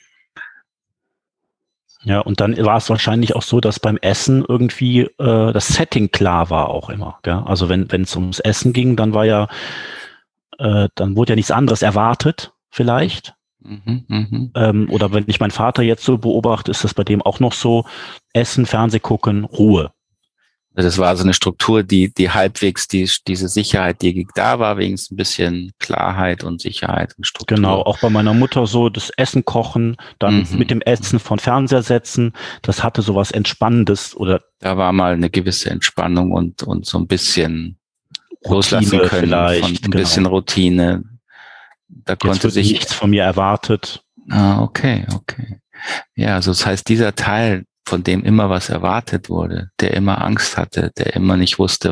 Ja, und dann war es wahrscheinlich auch so, dass beim Essen irgendwie das Setting klar war auch immer. Gell? Also wenn es ums Essen ging, dann war dann wurde ja nichts anderes erwartet, vielleicht. Oder wenn ich meinen Vater jetzt so beobachte, ist das bei dem auch noch so: Essen, Fernseh gucken, Ruhe. Das war so eine Struktur, die halbwegs diese Sicherheit, die da war, wenigstens ein bisschen Klarheit und Sicherheit und Struktur. Genau, auch bei meiner Mutter so, das Essen kochen, dann mit dem Essen von Fernseher setzen, das hatte sowas Entspannendes. Oder da war mal eine gewisse Entspannung und so ein bisschen Routine loslassen können, vielleicht, von ein bisschen Routine. Da konnte sich nichts von mir erwartet. Okay. Ja, also das heißt, dieser Teil, von dem immer was erwartet wurde, der immer Angst hatte, der immer nicht wusste,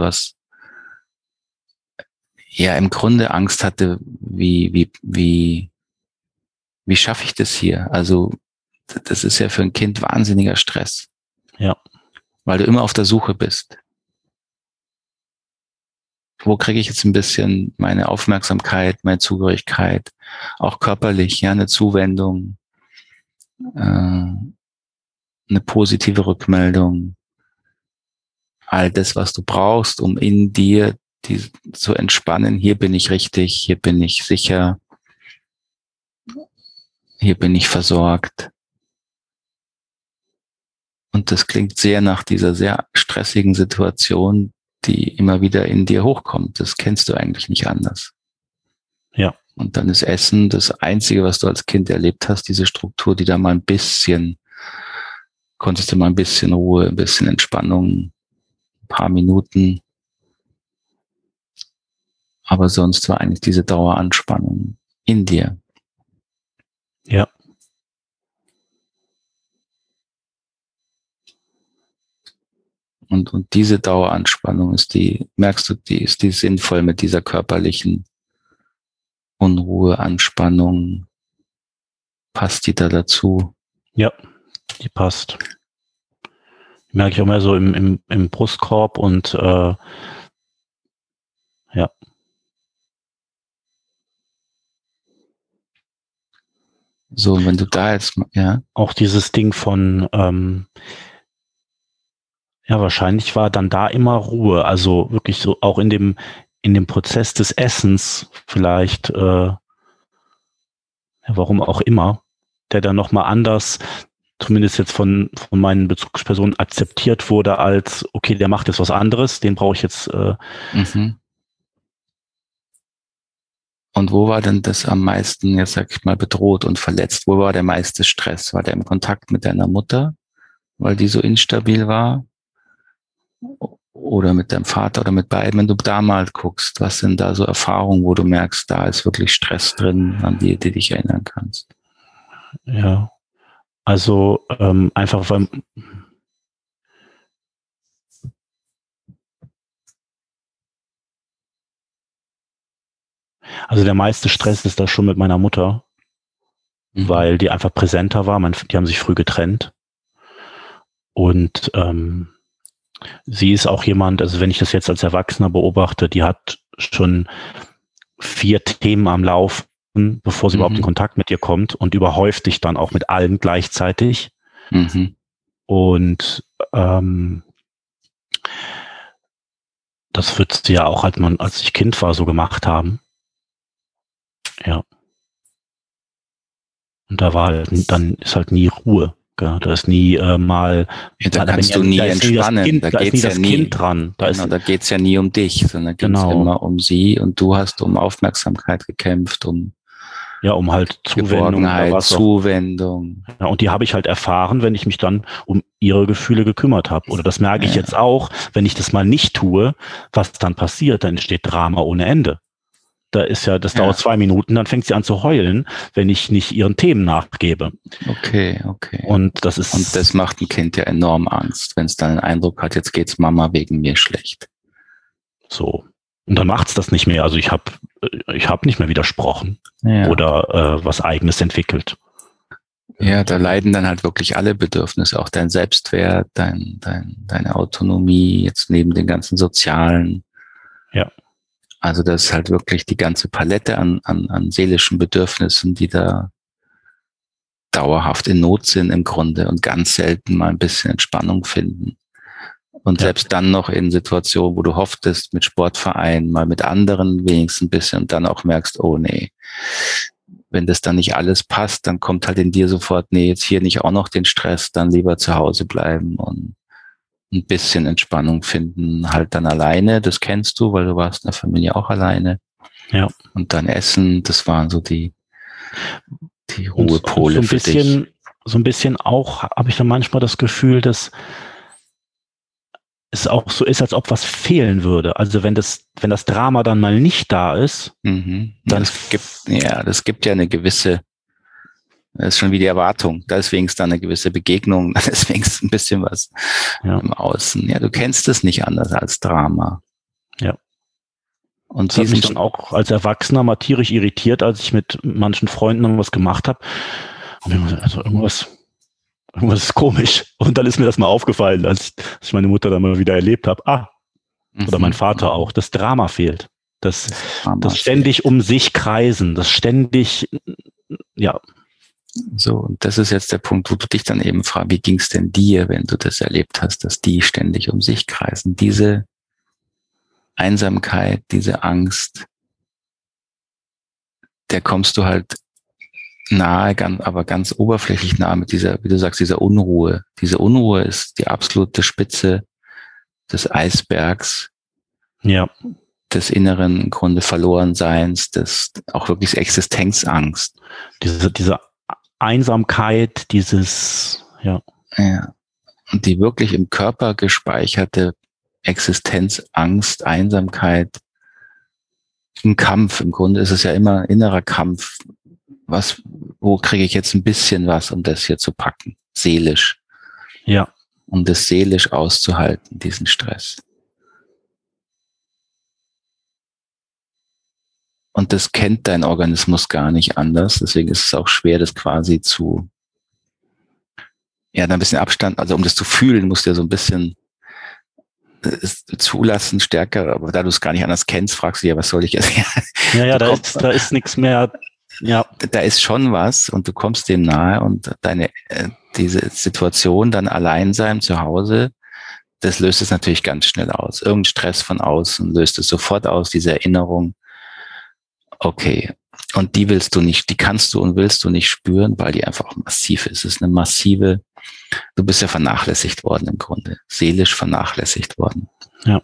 im Grunde Angst hatte, wie schaffe ich das hier? Also, das ist ja für ein Kind wahnsinniger Stress. Ja. Weil du immer auf der Suche bist. Wo kriege ich jetzt ein bisschen meine Aufmerksamkeit, meine Zugehörigkeit, auch körperlich, eine Zuwendung, eine positive Rückmeldung, all das, was du brauchst, um in dir zu entspannen. Hier bin ich richtig, hier bin ich sicher, hier bin ich versorgt. Und das klingt sehr nach dieser sehr stressigen Situation, die immer wieder in dir hochkommt. Das kennst du eigentlich nicht anders. Ja. Und dann ist Essen das Einzige, was du als Kind erlebt hast, diese Struktur, die da mal konntest du mal ein bisschen Ruhe, ein bisschen Entspannung, ein paar Minuten. Aber sonst war eigentlich diese Daueranspannung in dir. Ja. Und diese Daueranspannung merkst du, die ist sinnvoll mit dieser körperlichen Unruhe, Anspannung. Passt die da dazu? Ja, die passt. Merke ich auch mehr so im Brustkorb und ja. So, wenn du da jetzt, auch dieses Ding von, wahrscheinlich war dann da immer Ruhe. Also wirklich so auch in dem Prozess des Essens vielleicht, warum auch immer, der dann nochmal anders, zumindest jetzt von meinen Bezugspersonen akzeptiert wurde als, okay, der macht jetzt was anderes, den brauche ich jetzt. Und wo war denn das am meisten, jetzt sag ich mal, bedroht und verletzt? Wo war der meiste Stress? War der im Kontakt mit deiner Mutter, weil die so instabil war? oder mit deinem Vater oder mit beiden, wenn du da mal guckst, was sind da so Erfahrungen, wo du merkst, da ist wirklich Stress drin, an die du dich erinnern kannst? Ja, also einfach weil also der meiste Stress ist da schon mit meiner Mutter, weil die einfach präsenter war. Die haben sich früh getrennt. Und sie ist auch jemand, also wenn ich das jetzt als Erwachsener beobachte, die hat schon 4 Themen am Laufen, bevor sie überhaupt in Kontakt mit dir kommt und überhäuft dich dann auch mit allen gleichzeitig. Und das wird sie ja auch, als ich Kind war, so gemacht haben. Ja. Und da war halt, dann ist halt nie Ruhe. Ja, da ist nie mal. Ja, da kannst du nie entspannen. Da geht's ja nie Kind dran. Da geht's ja nie um dich, sondern geht's immer um sie und du hast um Aufmerksamkeit gekämpft, um halt Zuwendung. Ja, und die habe ich halt erfahren, wenn ich mich dann um ihre Gefühle gekümmert habe. Oder das merke ich jetzt auch, wenn ich das mal nicht tue, was dann passiert, dann entsteht Drama ohne Ende. Das dauert 2 Minuten, dann fängt sie an zu heulen, wenn ich nicht ihren Themen nachgebe. Okay. Und das macht ein Kind ja enorm Angst, wenn es dann den Eindruck hat, jetzt geht's Mama wegen mir schlecht. So. Und dann macht's das nicht mehr. Also ich habe nicht mehr widersprochen oder was Eigenes entwickelt. Ja, da leiden dann halt wirklich alle Bedürfnisse, auch dein Selbstwert, deine Autonomie, jetzt neben den ganzen sozialen. Ja. Also das ist halt wirklich die ganze Palette an seelischen Bedürfnissen, die da dauerhaft in Not sind im Grunde und ganz selten mal ein bisschen Entspannung finden. Und selbst dann noch in Situationen, wo du hofftest, mit Sportvereinen, mal mit anderen wenigstens ein bisschen und dann auch merkst, oh nee, wenn das dann nicht alles passt, dann kommt halt in dir sofort, nee, jetzt hier nicht auch noch den Stress, dann lieber zu Hause bleiben und ein bisschen Entspannung finden, halt dann alleine, das kennst du, weil du warst in der Familie auch alleine. Ja. Und dann Essen, das waren so die Ruhepole für dich. So ein bisschen auch habe ich dann manchmal das Gefühl, dass es auch so ist, als ob was fehlen würde. Also wenn das Drama dann mal nicht da ist, dann das gibt ja eine gewisse, das ist schon wie die Erwartung. Da ist wenigstens dann eine gewisse Begegnung, da ist wenigstens ein bisschen was im Außen. Ja, du kennst es nicht anders als Drama. Ja. Und das hat mich dann auch als Erwachsener mal tierisch irritiert, als ich mit manchen Freunden was gemacht habe. Also irgendwas ist komisch. Und dann ist mir das mal aufgefallen, als ich meine Mutter dann mal wieder erlebt habe. Oder mein Vater auch. Das Drama fehlt. Das ständig um sich kreisen. Das ständig, So, und das ist jetzt der Punkt, wo du dich dann eben fragst, wie ging es denn dir, wenn du das erlebt hast, dass die ständig um sich kreisen? Diese Einsamkeit, diese Angst, der kommst du halt nahe, aber ganz oberflächlich nahe mit dieser, wie du sagst, dieser Unruhe. Diese Unruhe ist die absolute Spitze des Eisbergs. Ja. Des inneren, im Grunde Verlorenseins, des auch wirklich Existenzangst. Diese Einsamkeit, ja. Und die wirklich im Körper gespeicherte Existenzangst, Einsamkeit, ein Kampf. Im Grunde ist es ja immer ein innerer Kampf. Wo kriege ich jetzt ein bisschen was, um das hier zu packen? Seelisch. Ja. Um das seelisch auszuhalten, diesen Stress. Und das kennt dein Organismus gar nicht anders. Deswegen ist es auch schwer, das quasi da ein bisschen Abstand, also um das zu fühlen, musst du ja so ein bisschen zulassen, stärker, aber da du es gar nicht anders kennst, fragst du ja, was soll ich jetzt? Ja, da ist nichts mehr. Ja. Da ist schon was und du kommst dem nahe und diese Situation, dann allein sein zu Hause, das löst es natürlich ganz schnell aus. Irgendein Stress von außen löst es sofort aus, diese Erinnerung. Okay. Und die kannst du und willst du nicht spüren, weil die einfach massiv ist. Es ist eine massive, du bist ja vernachlässigt worden im Grunde. Seelisch vernachlässigt worden. Ja.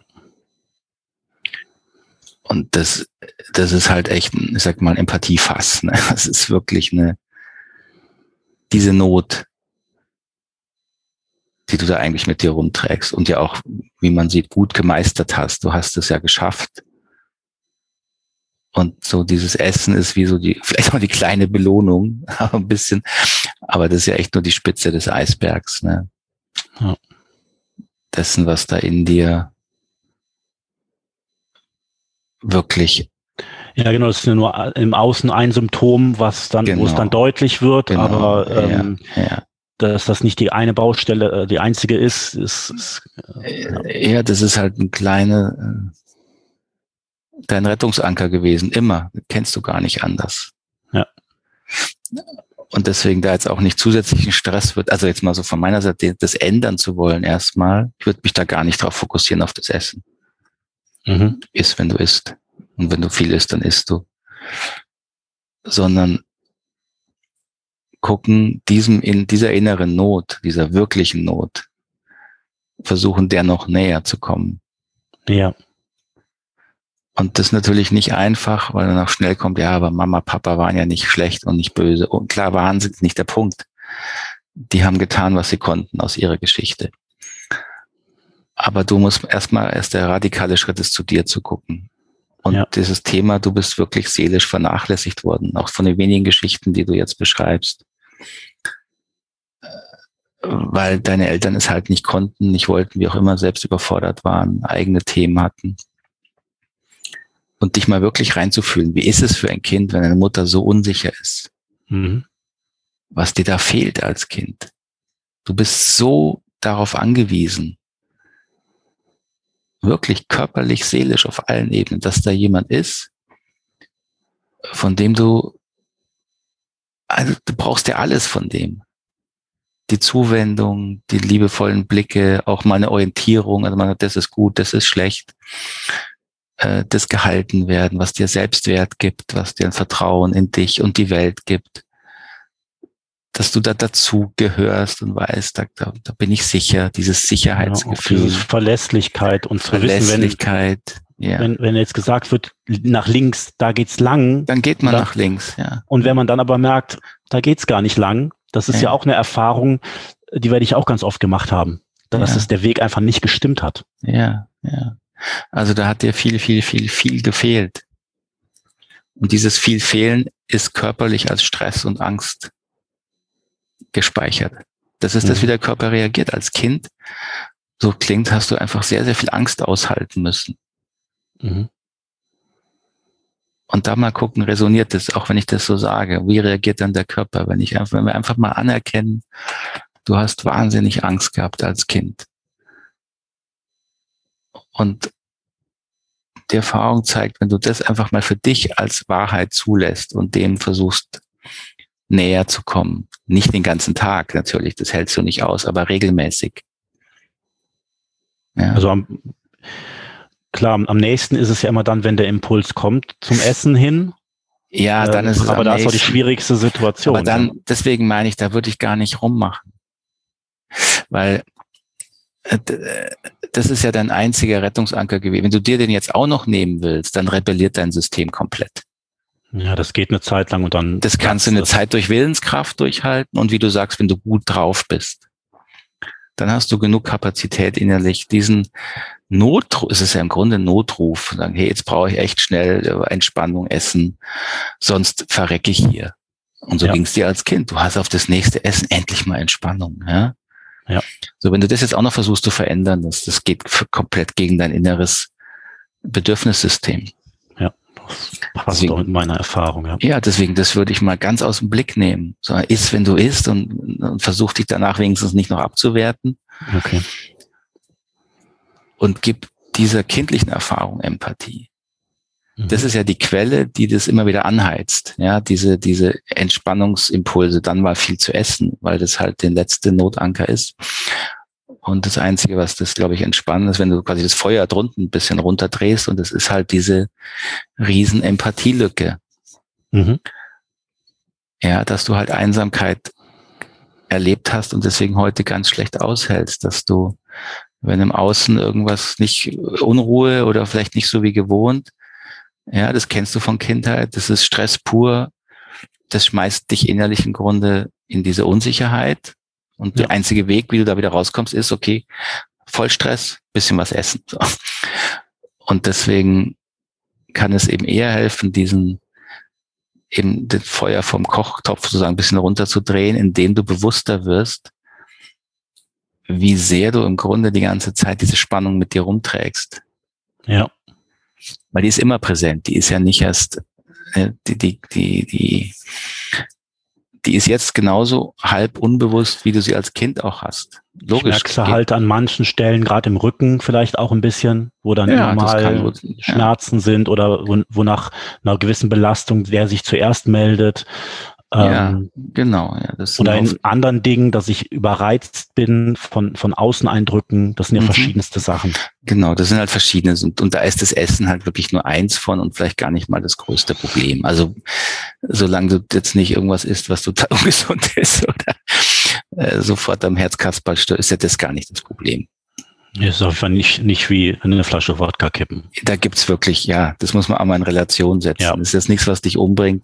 Und das ist halt echt, ich sag mal, ein Empathiefass. Ne? Das ist wirklich diese Not, die du da eigentlich mit dir rumträgst und ja auch, wie man sieht, gut gemeistert hast. Du hast es ja geschafft. Und so dieses Essen ist wie so vielleicht auch die kleine Belohnung, aber ein bisschen, aber das ist ja echt nur die Spitze des Eisbergs, ne? Ja. Dessen, was da in dir wirklich. Ja, genau, das ist ja nur im Außen ein Symptom, wo es dann deutlich wird, aber dass das nicht die eine Baustelle, die einzige ist. Ja, das ist halt dein Rettungsanker gewesen, immer. Das kennst du gar nicht anders. Ja. Und deswegen da jetzt auch nicht zusätzlichen Stress wird, also jetzt mal so von meiner Seite, das ändern zu wollen erstmal, ich würde mich da gar nicht drauf fokussieren auf das Essen. Iss, wenn du isst. Und wenn du viel isst, dann isst du. Sondern gucken, dieser inneren Not, dieser wirklichen Not, versuchen der noch näher zu kommen. Ja. Und das ist natürlich nicht einfach, weil dann auch schnell kommt, ja, aber Mama, Papa waren ja nicht schlecht und nicht böse. Und klar waren sie nicht der Punkt. Die haben getan, was sie konnten aus ihrer Geschichte. Aber du musst erst der radikale Schritt ist, zu dir zu gucken. Und dieses Thema, du bist wirklich seelisch vernachlässigt worden, auch von den wenigen Geschichten, die du jetzt beschreibst. Weil deine Eltern es halt nicht konnten, nicht wollten, wie auch immer, selbst überfordert waren, eigene Themen hatten. Und dich mal wirklich reinzufühlen, wie ist es für ein Kind, wenn eine Mutter so unsicher ist? Was dir da fehlt als Kind. Du bist so darauf angewiesen, wirklich körperlich, seelisch auf allen Ebenen, dass da jemand ist, von dem du brauchst ja alles von dem. Die Zuwendung, die liebevollen Blicke, auch mal eine Orientierung, also man sagt, das ist gut, das ist schlecht, das gehalten werden, was dir Selbstwert gibt, was dir ein Vertrauen in dich und die Welt gibt, dass du da dazu gehörst und weißt, da bin ich sicher, dieses Sicherheitsgefühl. Ja, diese Verlässlichkeit und zu Verlässlichkeit, wissen, wenn jetzt gesagt wird, nach links, da geht's lang. Dann geht man nach links, ja. Und wenn man dann aber merkt, da geht's gar nicht lang, das ist ja auch eine Erfahrung, die werde ich auch ganz oft gemacht haben, dass es der Weg einfach nicht gestimmt hat. Ja. Also da hat dir viel gefehlt. Und dieses viel Fehlen ist körperlich als Stress und Angst gespeichert. Das ist das, wie der Körper reagiert. Als Kind, so klingt, hast du einfach sehr, sehr viel Angst aushalten müssen. Und da mal gucken, resoniert das, auch wenn ich das so sage. Wie reagiert dann der Körper, wenn wir einfach mal anerkennen, du hast wahnsinnig Angst gehabt als Kind. Und die Erfahrung zeigt, wenn du das einfach mal für dich als Wahrheit zulässt und dem versuchst, näher zu kommen. Nicht den ganzen Tag, natürlich, das hältst du nicht aus, aber regelmäßig. Ja. Also am nächsten ist es ja immer dann, wenn der Impuls kommt zum Essen hin. Ja, dann ist es aber da ist auch die schwierigste Situation. Aber dann, deswegen meine ich, da würde ich gar nicht rummachen. Weil das ist ja dein einziger Rettungsanker gewesen. Wenn du dir den jetzt auch noch nehmen willst, dann rebelliert dein System komplett. Ja, das geht eine Zeit lang und dann. Das kannst du eine Zeit durch Willenskraft durchhalten und wie du sagst, wenn du gut drauf bist, dann hast du genug Kapazität innerlich, diesen Notruf, es ist ja im Grunde ein Notruf, sagen, hey, jetzt brauche ich echt schnell Entspannung, Essen, sonst verrecke ich hier. Und so ging es dir als Kind. Du hast auf das nächste Essen endlich mal Entspannung, ja. Ja. So, wenn du das jetzt auch noch versuchst zu verändern, das geht komplett gegen dein inneres Bedürfnissystem. Ja, das passt doch mit meiner Erfahrung, ja. Ja, deswegen, das würde ich mal ganz aus dem Blick nehmen. So, iss, wenn du isst und versuch dich danach wenigstens nicht noch abzuwerten. Okay. Und gib dieser kindlichen Erfahrung Empathie. Das ist ja die Quelle, die das immer wieder anheizt. Ja, diese Entspannungsimpulse, dann mal viel zu essen, weil das halt der letzte Notanker ist. Und das Einzige, was das, glaube ich, entspannen ist, wenn du quasi das Feuer drunten ein bisschen runterdrehst und das ist halt diese riesen Empathielücke. Ja, dass du halt Einsamkeit erlebt hast und deswegen heute ganz schlecht aushältst, dass du, wenn im Außen irgendwas nicht Unruhe oder vielleicht nicht so wie gewohnt, ja, das kennst du von Kindheit, das ist Stress pur, das schmeißt dich innerlich im Grunde in diese Unsicherheit Und der einzige Weg, wie du da wieder rauskommst, ist, okay, Vollstress, bisschen was essen. So. Und deswegen kann es eben eher helfen, eben das Feuer vom Kochtopf sozusagen ein bisschen runterzudrehen, indem du bewusster wirst, wie sehr du im Grunde die ganze Zeit diese Spannung mit dir rumträgst. Ja. Weil die ist immer präsent, die ist ja nicht erst, die ist jetzt genauso halb unbewusst, wie du sie als Kind auch hast. Logisch. Merkst du halt an manchen Stellen, gerade im Rücken vielleicht auch ein bisschen, wo dann immer mal Schmerzen sind oder wo nach einer gewissen Belastung wer sich zuerst meldet. Ja, genau. Ja, das oder in anderen Dingen, dass ich überreizt bin von Außeneindrücken. Das sind ja verschiedenste Sachen. Genau, das sind halt verschiedene. Und da ist das Essen halt wirklich nur eins von und vielleicht gar nicht mal das größte Problem. Also solange du jetzt nicht irgendwas isst, was total ungesund ist oder sofort am Herzkasperl stört, ist ja das gar nicht das Problem. Ist auf jeden Fall nicht wie eine Flasche Wodka kippen. Da gibt's wirklich, ja, das muss man auch mal in Relation setzen. Ja. Das ist jetzt nichts, was dich umbringt.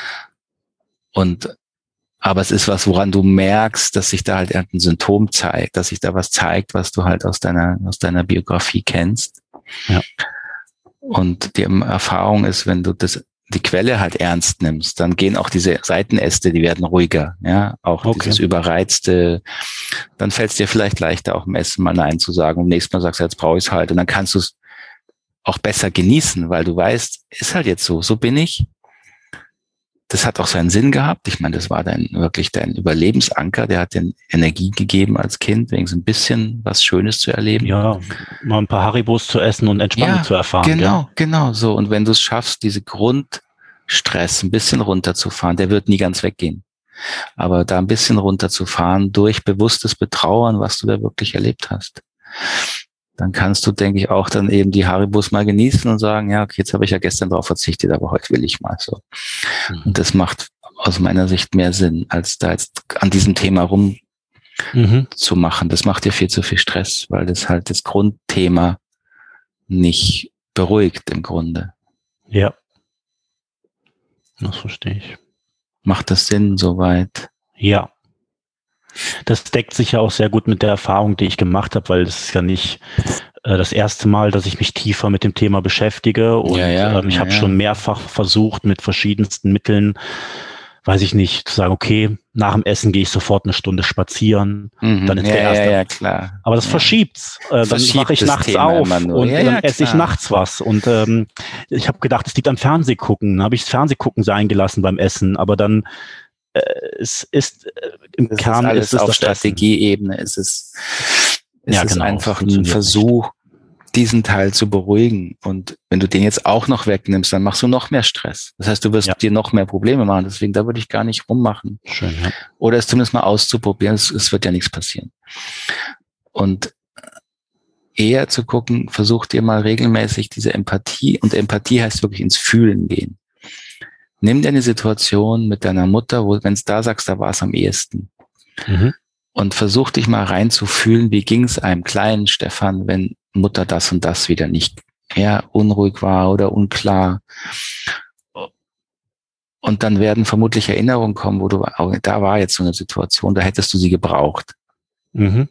Aber es ist was, woran du merkst, dass sich da halt ein Symptom zeigt, dass sich da was zeigt, was du halt aus deiner Biografie kennst. Ja. Und die Erfahrung ist, wenn du die Quelle halt ernst nimmst, dann gehen auch diese Seitenäste, die werden ruhiger, ja, auch dieses Überreizte, dann fällt es dir vielleicht leichter, auch im Essen mal Nein zu sagen. Und nächstes Mal sagst du, jetzt brauche ich es halt. Und dann kannst du es auch besser genießen, weil du weißt, ist halt jetzt so bin ich. Das hat auch seinen Sinn gehabt. Ich meine, das war wirklich dein Überlebensanker. Der hat dir Energie gegeben als Kind, wenigstens ein bisschen was Schönes zu erleben. Ja, mal ein paar Haribos zu essen und Entspannung zu erfahren. Genau so. Und wenn du es schaffst, diese Grundstress ein bisschen runterzufahren, der wird nie ganz weggehen. Aber da ein bisschen runterzufahren durch bewusstes Betrauern, was du da wirklich erlebt hast. Dann kannst du, denke ich, auch dann eben die Haribos mal genießen und sagen, ja, okay, jetzt habe ich ja gestern drauf verzichtet, aber heute will ich mal so. Und das macht aus meiner Sicht mehr Sinn, als da jetzt an diesem Thema zu machen. Das macht dir viel zu viel Stress, weil das halt das Grundthema nicht beruhigt im Grunde. Ja. Das verstehe ich. Macht das Sinn soweit? Ja. Das deckt sich ja auch sehr gut mit der Erfahrung, die ich gemacht habe, weil das ist ja nicht das erste Mal, dass ich mich tiefer mit dem Thema beschäftige. Und ich habe schon mehrfach versucht, mit verschiedensten Mitteln, weiß ich nicht, zu sagen, okay, nach dem Essen gehe ich sofort eine Stunde spazieren. Dann ist der erste. Ja, klar. Aber das verschiebt's. Dann wache ich nachts auf und dann esse ich nachts was. Und ich habe gedacht, es liegt am Fernsehgucken. Dann habe ich das Fernsehgucken sein gelassen beim Essen. Aber dann es ist im Kern alles auf Strategieebene. Es ist einfach ein Versuch, diesen Teil zu beruhigen. Und wenn du den jetzt auch noch wegnimmst, dann machst du noch mehr Stress. Das heißt, du wirst dir noch mehr Probleme machen. Deswegen, da würde ich gar nicht rummachen. Schön, ja. Oder es zumindest mal auszuprobieren. Es wird ja nichts passieren. Und eher zu gucken, versuch dir mal regelmäßig diese Empathie. Und Empathie heißt wirklich ins Fühlen gehen. Nimm dir eine Situation mit deiner Mutter, wo, wenn es da sagst, da war es am ehesten. Und versuch dich mal reinzufühlen, wie ging es einem kleinen Stefan, wenn Mutter das und das wieder nicht unruhig war oder unklar. Und dann werden vermutlich Erinnerungen kommen, wo da war jetzt so eine Situation, da hättest du sie gebraucht. Und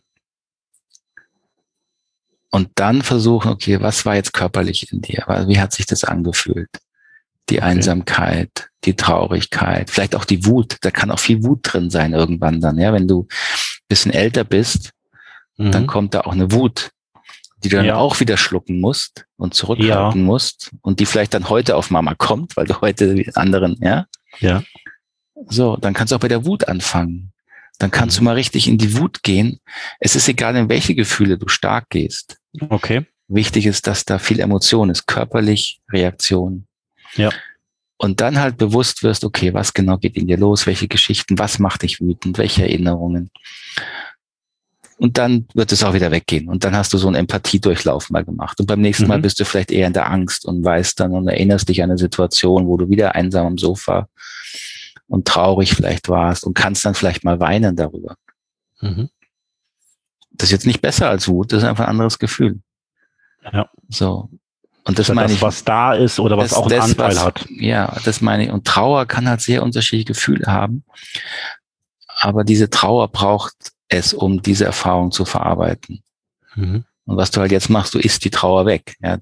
dann versuchen, okay, was war jetzt körperlich in dir? Wie hat sich das angefühlt? Die Einsamkeit, die Traurigkeit, vielleicht auch die Wut. Da kann auch viel Wut drin sein irgendwann dann. Ja, wenn du ein bisschen älter bist, dann kommt da auch eine Wut, die du dann auch wieder schlucken musst und zurückhalten musst und die vielleicht dann heute auf Mama kommt, weil du heute die anderen, So, dann kannst du auch bei der Wut anfangen. Dann kannst du mal richtig in die Wut gehen. Es ist egal, in welche Gefühle du stark gehst. Okay. Wichtig ist, dass da viel Emotion ist, körperlich, Reaktion. Ja. Und dann halt bewusst wirst, okay, was genau geht in dir los, welche Geschichten, was macht dich wütend, welche Erinnerungen. Und dann wird es auch wieder weggehen. Und dann hast du so einen Empathiedurchlauf mal gemacht. Und beim nächsten Mal bist du vielleicht eher in der Angst und weißt dann und erinnerst dich an eine Situation, wo du wieder einsam am Sofa und traurig vielleicht warst und kannst dann vielleicht mal weinen darüber. Das ist jetzt nicht besser als Wut, das ist einfach ein anderes Gefühl. Ja. So. Und das meine ich, was da ist oder was auch einen Anteil hat. Ja, das meine ich. Und Trauer kann halt sehr unterschiedliche Gefühle haben. Aber diese Trauer braucht es, um diese Erfahrung zu verarbeiten. Mhm. Und was du halt jetzt machst, du isst die Trauer weg. Ja,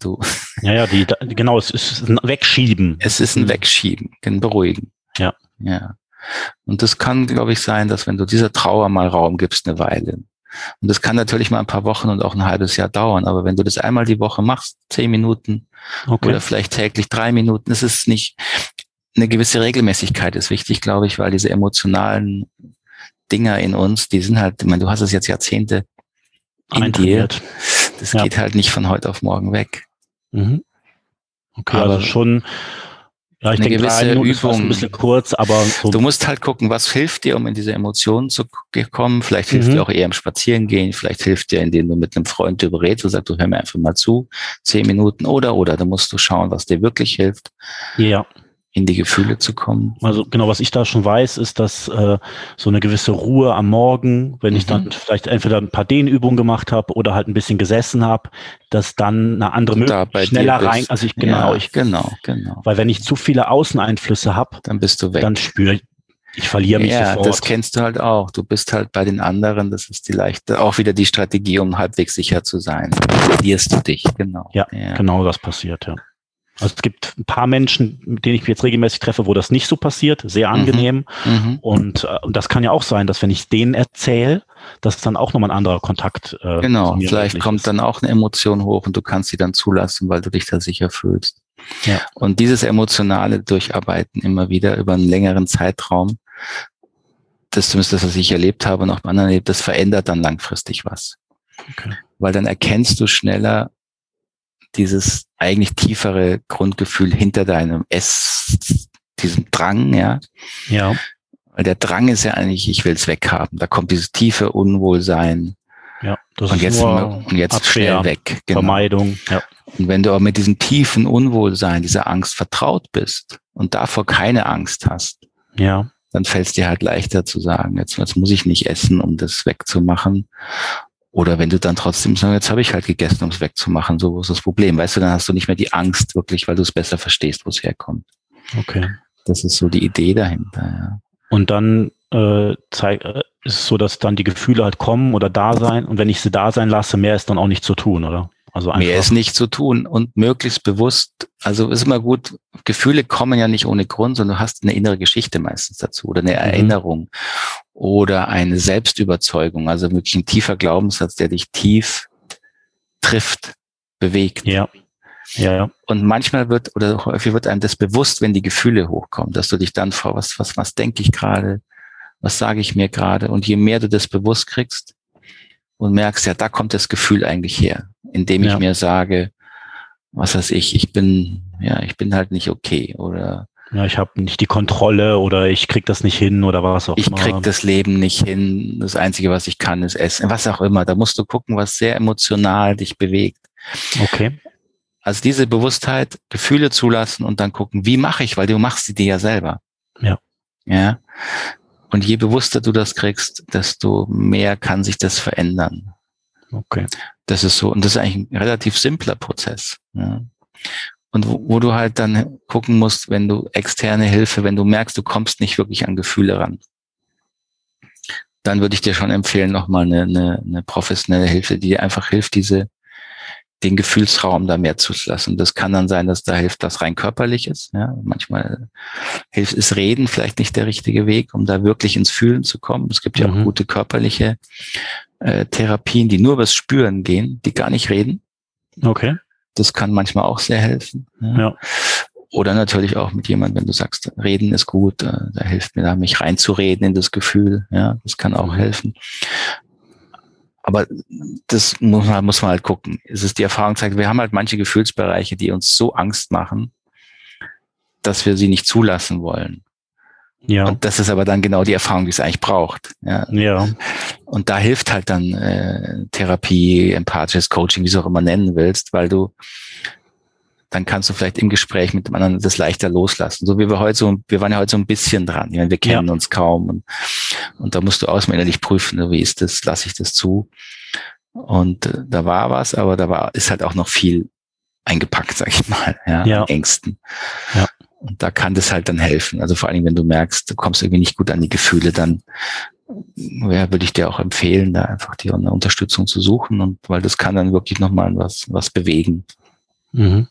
Genau, es ist ein Wegschieben. Es ist ein Wegschieben, ein Beruhigen. Ja. Ja. Und das kann, glaube ich, sein, dass wenn du dieser Trauer mal Raum gibst, eine Weile. Und das kann natürlich mal ein paar Wochen und auch ein halbes Jahr dauern. Aber wenn du das einmal die Woche machst, 10 Minuten oder vielleicht täglich 3 Minuten, das ist nicht, eine gewisse Regelmäßigkeit ist wichtig, glaube ich, weil diese emotionalen Dinger in uns, die sind halt, ich meine, du hast es jetzt Jahrzehnte in dir. Das geht halt nicht von heute auf morgen weg. Mhm. Okay, aber also schon, ja, ich denke, 3 Minuten ist ein bisschen kurz, aber so. Du musst halt gucken, was hilft dir, um in diese Emotionen zu kommen. Vielleicht hilft dir auch eher im Spazierengehen. Vielleicht hilft dir, indem du mit einem Freund darüber redest und sagst, du hör mir einfach mal zu, 10 Minuten oder. Da musst du schauen, was dir wirklich hilft. Ja. In die Gefühle zu kommen. Also genau, was ich da schon weiß, ist, dass so eine gewisse Ruhe am Morgen, wenn ich dann vielleicht entweder ein paar Dehnübungen gemacht habe oder halt ein bisschen gesessen habe, dass dann eine andere Möglichkeit schneller rein. Also genau. Weil wenn ich zu viele Außeneinflüsse habe, dann bist du weg. Dann spüre ich verliere mich sofort. Ja, das kennst du halt auch. Du bist halt bei den anderen, das ist auch wieder die Strategie, um halbwegs sicher zu sein. Verlierst du dich, genau. Ja, genau das passiert, ja. Also es gibt ein paar Menschen, mit denen ich mich jetzt regelmäßig treffe, wo das nicht so passiert, sehr angenehm. Und das kann ja auch sein, dass wenn ich denen erzähle, dass dann auch nochmal ein anderer Kontakt genau, vielleicht kommt dann auch eine Emotion hoch und du kannst sie dann zulassen, weil du dich da sicher fühlst. Ja. Und dieses emotionale Durcharbeiten immer wieder über einen längeren Zeitraum, das zumindest das, was ich erlebt habe und auch bei anderen erlebt, das verändert dann langfristig was. Okay. Weil dann erkennst du schneller dieses eigentlich tiefere Grundgefühl hinter deinem diesem Drang, ja. Ja. Weil der Drang ist ja eigentlich, ich will es weghaben. Da kommt dieses tiefe Unwohlsein. Ja, das und ist jetzt schnell weg. Genau. Vermeidung, ja. Und wenn du auch mit diesem tiefen Unwohlsein, dieser Angst vertraut bist und davor keine Angst hast, ja, dann fällt es dir halt leichter zu sagen, jetzt muss ich nicht essen, um das wegzumachen. Oder wenn du dann trotzdem sagst, jetzt habe ich halt gegessen, um es wegzumachen, so ist das Problem. Weißt du, dann hast du nicht mehr die Angst wirklich, weil du es besser verstehst, wo es herkommt. Okay. Das ist so die Idee dahinter, ja. Und dann ist es so, dass dann die Gefühle halt kommen oder da sein. Und wenn ich sie da sein lasse, mehr ist dann auch nicht zu tun, oder? Also einfach. Mehr ist nicht zu tun und möglichst bewusst. Also ist immer gut, Gefühle kommen ja nicht ohne Grund, sondern du hast eine innere Geschichte meistens dazu oder eine Erinnerung oder eine Selbstüberzeugung, also wirklich ein tiefer Glaubenssatz, der dich tief trifft, bewegt. Ja. Ja. Und manchmal häufig wird einem das bewusst, wenn die Gefühle hochkommen, dass du dich dann was denke ich gerade, was sage ich mir gerade? Und je mehr du das bewusst kriegst und merkst, ja, da kommt das Gefühl eigentlich her, indem ich mir sage, was weiß ich bin halt nicht okay oder ja, ich habe nicht die Kontrolle oder ich krieg das nicht hin oder was auch immer. Ich krieg das Leben nicht hin. Das Einzige, was ich kann, ist essen. Was auch immer. Da musst du gucken, was sehr emotional dich bewegt. Okay. Also diese Bewusstheit, Gefühle zulassen und dann gucken, wie mache ich, weil du machst sie dir ja selber. Ja. Ja. Und je bewusster du das kriegst, desto mehr kann sich das verändern. Okay. Das ist so, und das ist eigentlich ein relativ simpler Prozess. Ja. Und wo du halt dann gucken musst, wenn du externe Hilfe, wenn du merkst, du kommst nicht wirklich an Gefühle ran, dann würde ich dir schon empfehlen, nochmal eine professionelle Hilfe, die dir einfach hilft, den Gefühlsraum da mehr zuzulassen. Das kann dann sein, dass da hilft, was rein körperlich ist. Ja, manchmal ist Reden vielleicht nicht der richtige Weg, um da wirklich ins Fühlen zu kommen. Es gibt ja auch gute körperliche Therapien, die nur übers Spüren gehen, die gar nicht reden. Okay. Das kann manchmal auch sehr helfen. Ja. Oder natürlich auch mit jemandem, wenn du sagst, reden ist gut, da hilft mir da, mich reinzureden in das Gefühl. Ja, das kann auch helfen. Aber das muss man halt gucken. Es ist die Erfahrung zeigt, wir haben halt manche Gefühlsbereiche, die uns so Angst machen, dass wir sie nicht zulassen wollen. Ja. Und das ist aber dann genau die Erfahrung, die es eigentlich braucht. Ja. Ja. Und da hilft halt dann Therapie, empathisches Coaching, wie du es auch immer nennen willst, weil dann kannst du vielleicht im Gespräch mit dem anderen das leichter loslassen. So wie wir waren ja heute so ein bisschen dran. Ich meine, wir kennen uns kaum und da musst du innerlich prüfen, wie ist das, lasse ich das zu? Und da war was, aber ist halt auch noch viel eingepackt, sag ich mal, an Ängsten. Ja. Und da kann das halt dann helfen. Also vor allen Dingen, wenn du merkst, du kommst irgendwie nicht gut an die Gefühle, dann ja, würde ich dir auch empfehlen, da einfach dir eine Unterstützung zu suchen, und weil das kann dann wirklich nochmal was bewegen. Mhm.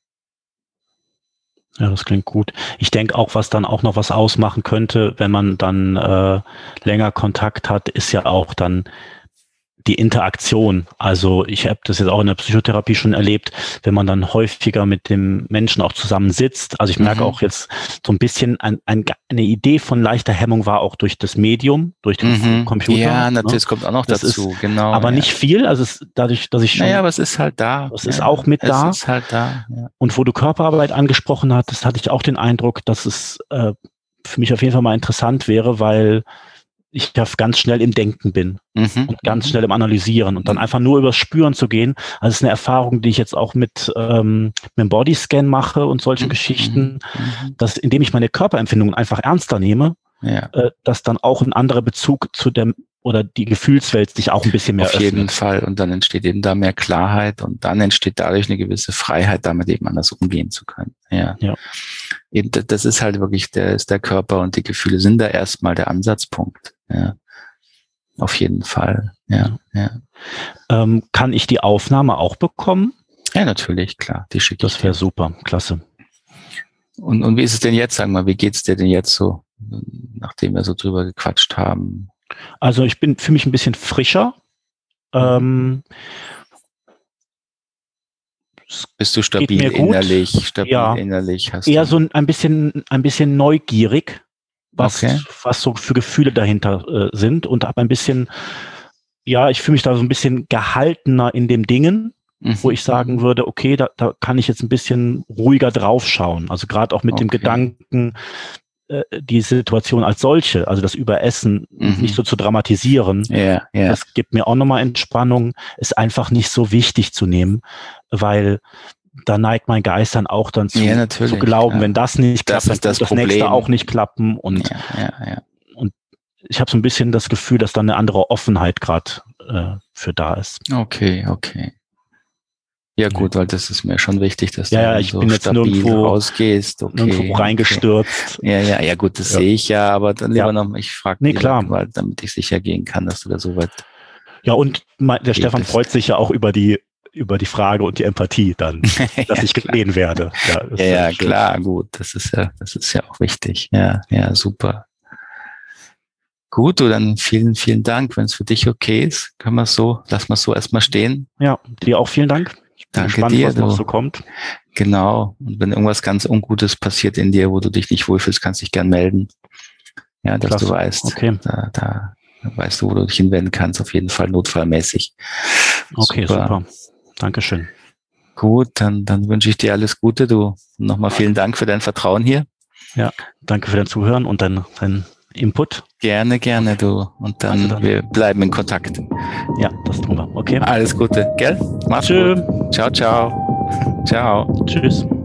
Ja, das klingt gut. Ich denke auch, was dann auch noch was ausmachen könnte, wenn man dann länger Kontakt hat, ist ja auch dann die Interaktion. Also ich habe das jetzt auch in der Psychotherapie schon erlebt, wenn man dann häufiger mit dem Menschen auch zusammen sitzt. Also ich merke auch jetzt so ein bisschen, eine Idee von leichter Hemmung war auch durch das Medium, durch den Computer. Ja, natürlich, kommt auch noch das dazu, ist, genau. Aber nicht viel, also dadurch, dass ich schon... Naja, aber es ist halt da. Es ist auch mit da. Es ist halt da, ja. Und wo du Körperarbeit angesprochen hattest, hatte ich auch den Eindruck, dass es für mich auf jeden Fall mal interessant wäre, weil ich ja ganz schnell im Denken bin und ganz schnell im Analysieren und dann einfach nur übers Spüren zu gehen. Also es ist eine Erfahrung, die ich jetzt auch mit dem Bodyscan mache und solchen Geschichten, dass indem ich meine Körperempfindungen einfach ernster nehme, dass dann auch ein anderer Bezug zu dem oder die Gefühlswelt sich auch ein bisschen mehr öffnet. Auf jeden Fall. Und dann entsteht eben da mehr Klarheit und dann entsteht dadurch eine gewisse Freiheit, damit eben anders umgehen zu können. Ja. Eben, das ist halt wirklich der Körper und die Gefühle sind da erstmal der Ansatzpunkt. Ja. Auf jeden Fall. Ja. Kann ich die Aufnahme auch bekommen? Ja, natürlich, klar. Die schicke ich. Das wäre super. Klasse. Und wie ist es denn jetzt? Sag mal, wie geht's dir denn jetzt so, nachdem wir so drüber gequatscht haben? Also ich bin für mich ein bisschen frischer. Bist du stabil innerlich? Hast eher so ein bisschen neugierig, was so für Gefühle dahinter sind, und habe ein bisschen, ich fühle mich da so ein bisschen gehaltener in dem Dingen, wo ich sagen würde, okay, da kann ich jetzt ein bisschen ruhiger draufschauen. Also gerade auch mit dem Gedanken, die Situation als solche, also das Überessen, nicht so zu dramatisieren, das gibt mir auch nochmal Entspannung, ist einfach nicht so wichtig zu nehmen, weil da neigt mein Geist dann auch dann zu glauben, wenn das nicht klappt, dann wird das nächste auch nicht klappen. Und und ich habe so ein bisschen das Gefühl, dass da eine andere Offenheit gerade für da ist. Okay. Ja gut, weil das ist mir schon wichtig, dass du ich so bin jetzt nirgendwo rausgehst. Nirgendwo reingestürzt. Ja gut, das sehe ich ja, aber dann lieber noch, ich frage klar, damit ich sicher gehen kann, dass du da so weit... Ja, und der Stefan freut sich ja auch über die Frage und die Empathie dann, dass ich gesehen werde. Ja, klar, gut, das ist ja auch wichtig. Ja, super. Gut, du, dann vielen, vielen Dank. Wenn es für dich okay ist, lassen wir es so erstmal stehen. Ja, dir auch vielen Dank. Danke gespannt, dir. Was noch so kommt. Genau. Und wenn irgendwas ganz Ungutes passiert in dir, wo du dich nicht wohlfühlst, kannst du dich gern melden. Ja, dass du weißt, da weißt du, wo du dich hinwenden kannst, auf jeden Fall notfallmäßig. Okay, super. Dankeschön. Gut, dann wünsche ich dir alles Gute. Du, nochmal vielen Dank für dein Vertrauen hier. Ja, danke für dein Zuhören und dein Input. Gerne, du. Und dann wir bleiben in Kontakt. Ja, das tun wir. Okay. Alles Gute, gell? Mach's gut. Ciao. Ciao. Tschüss.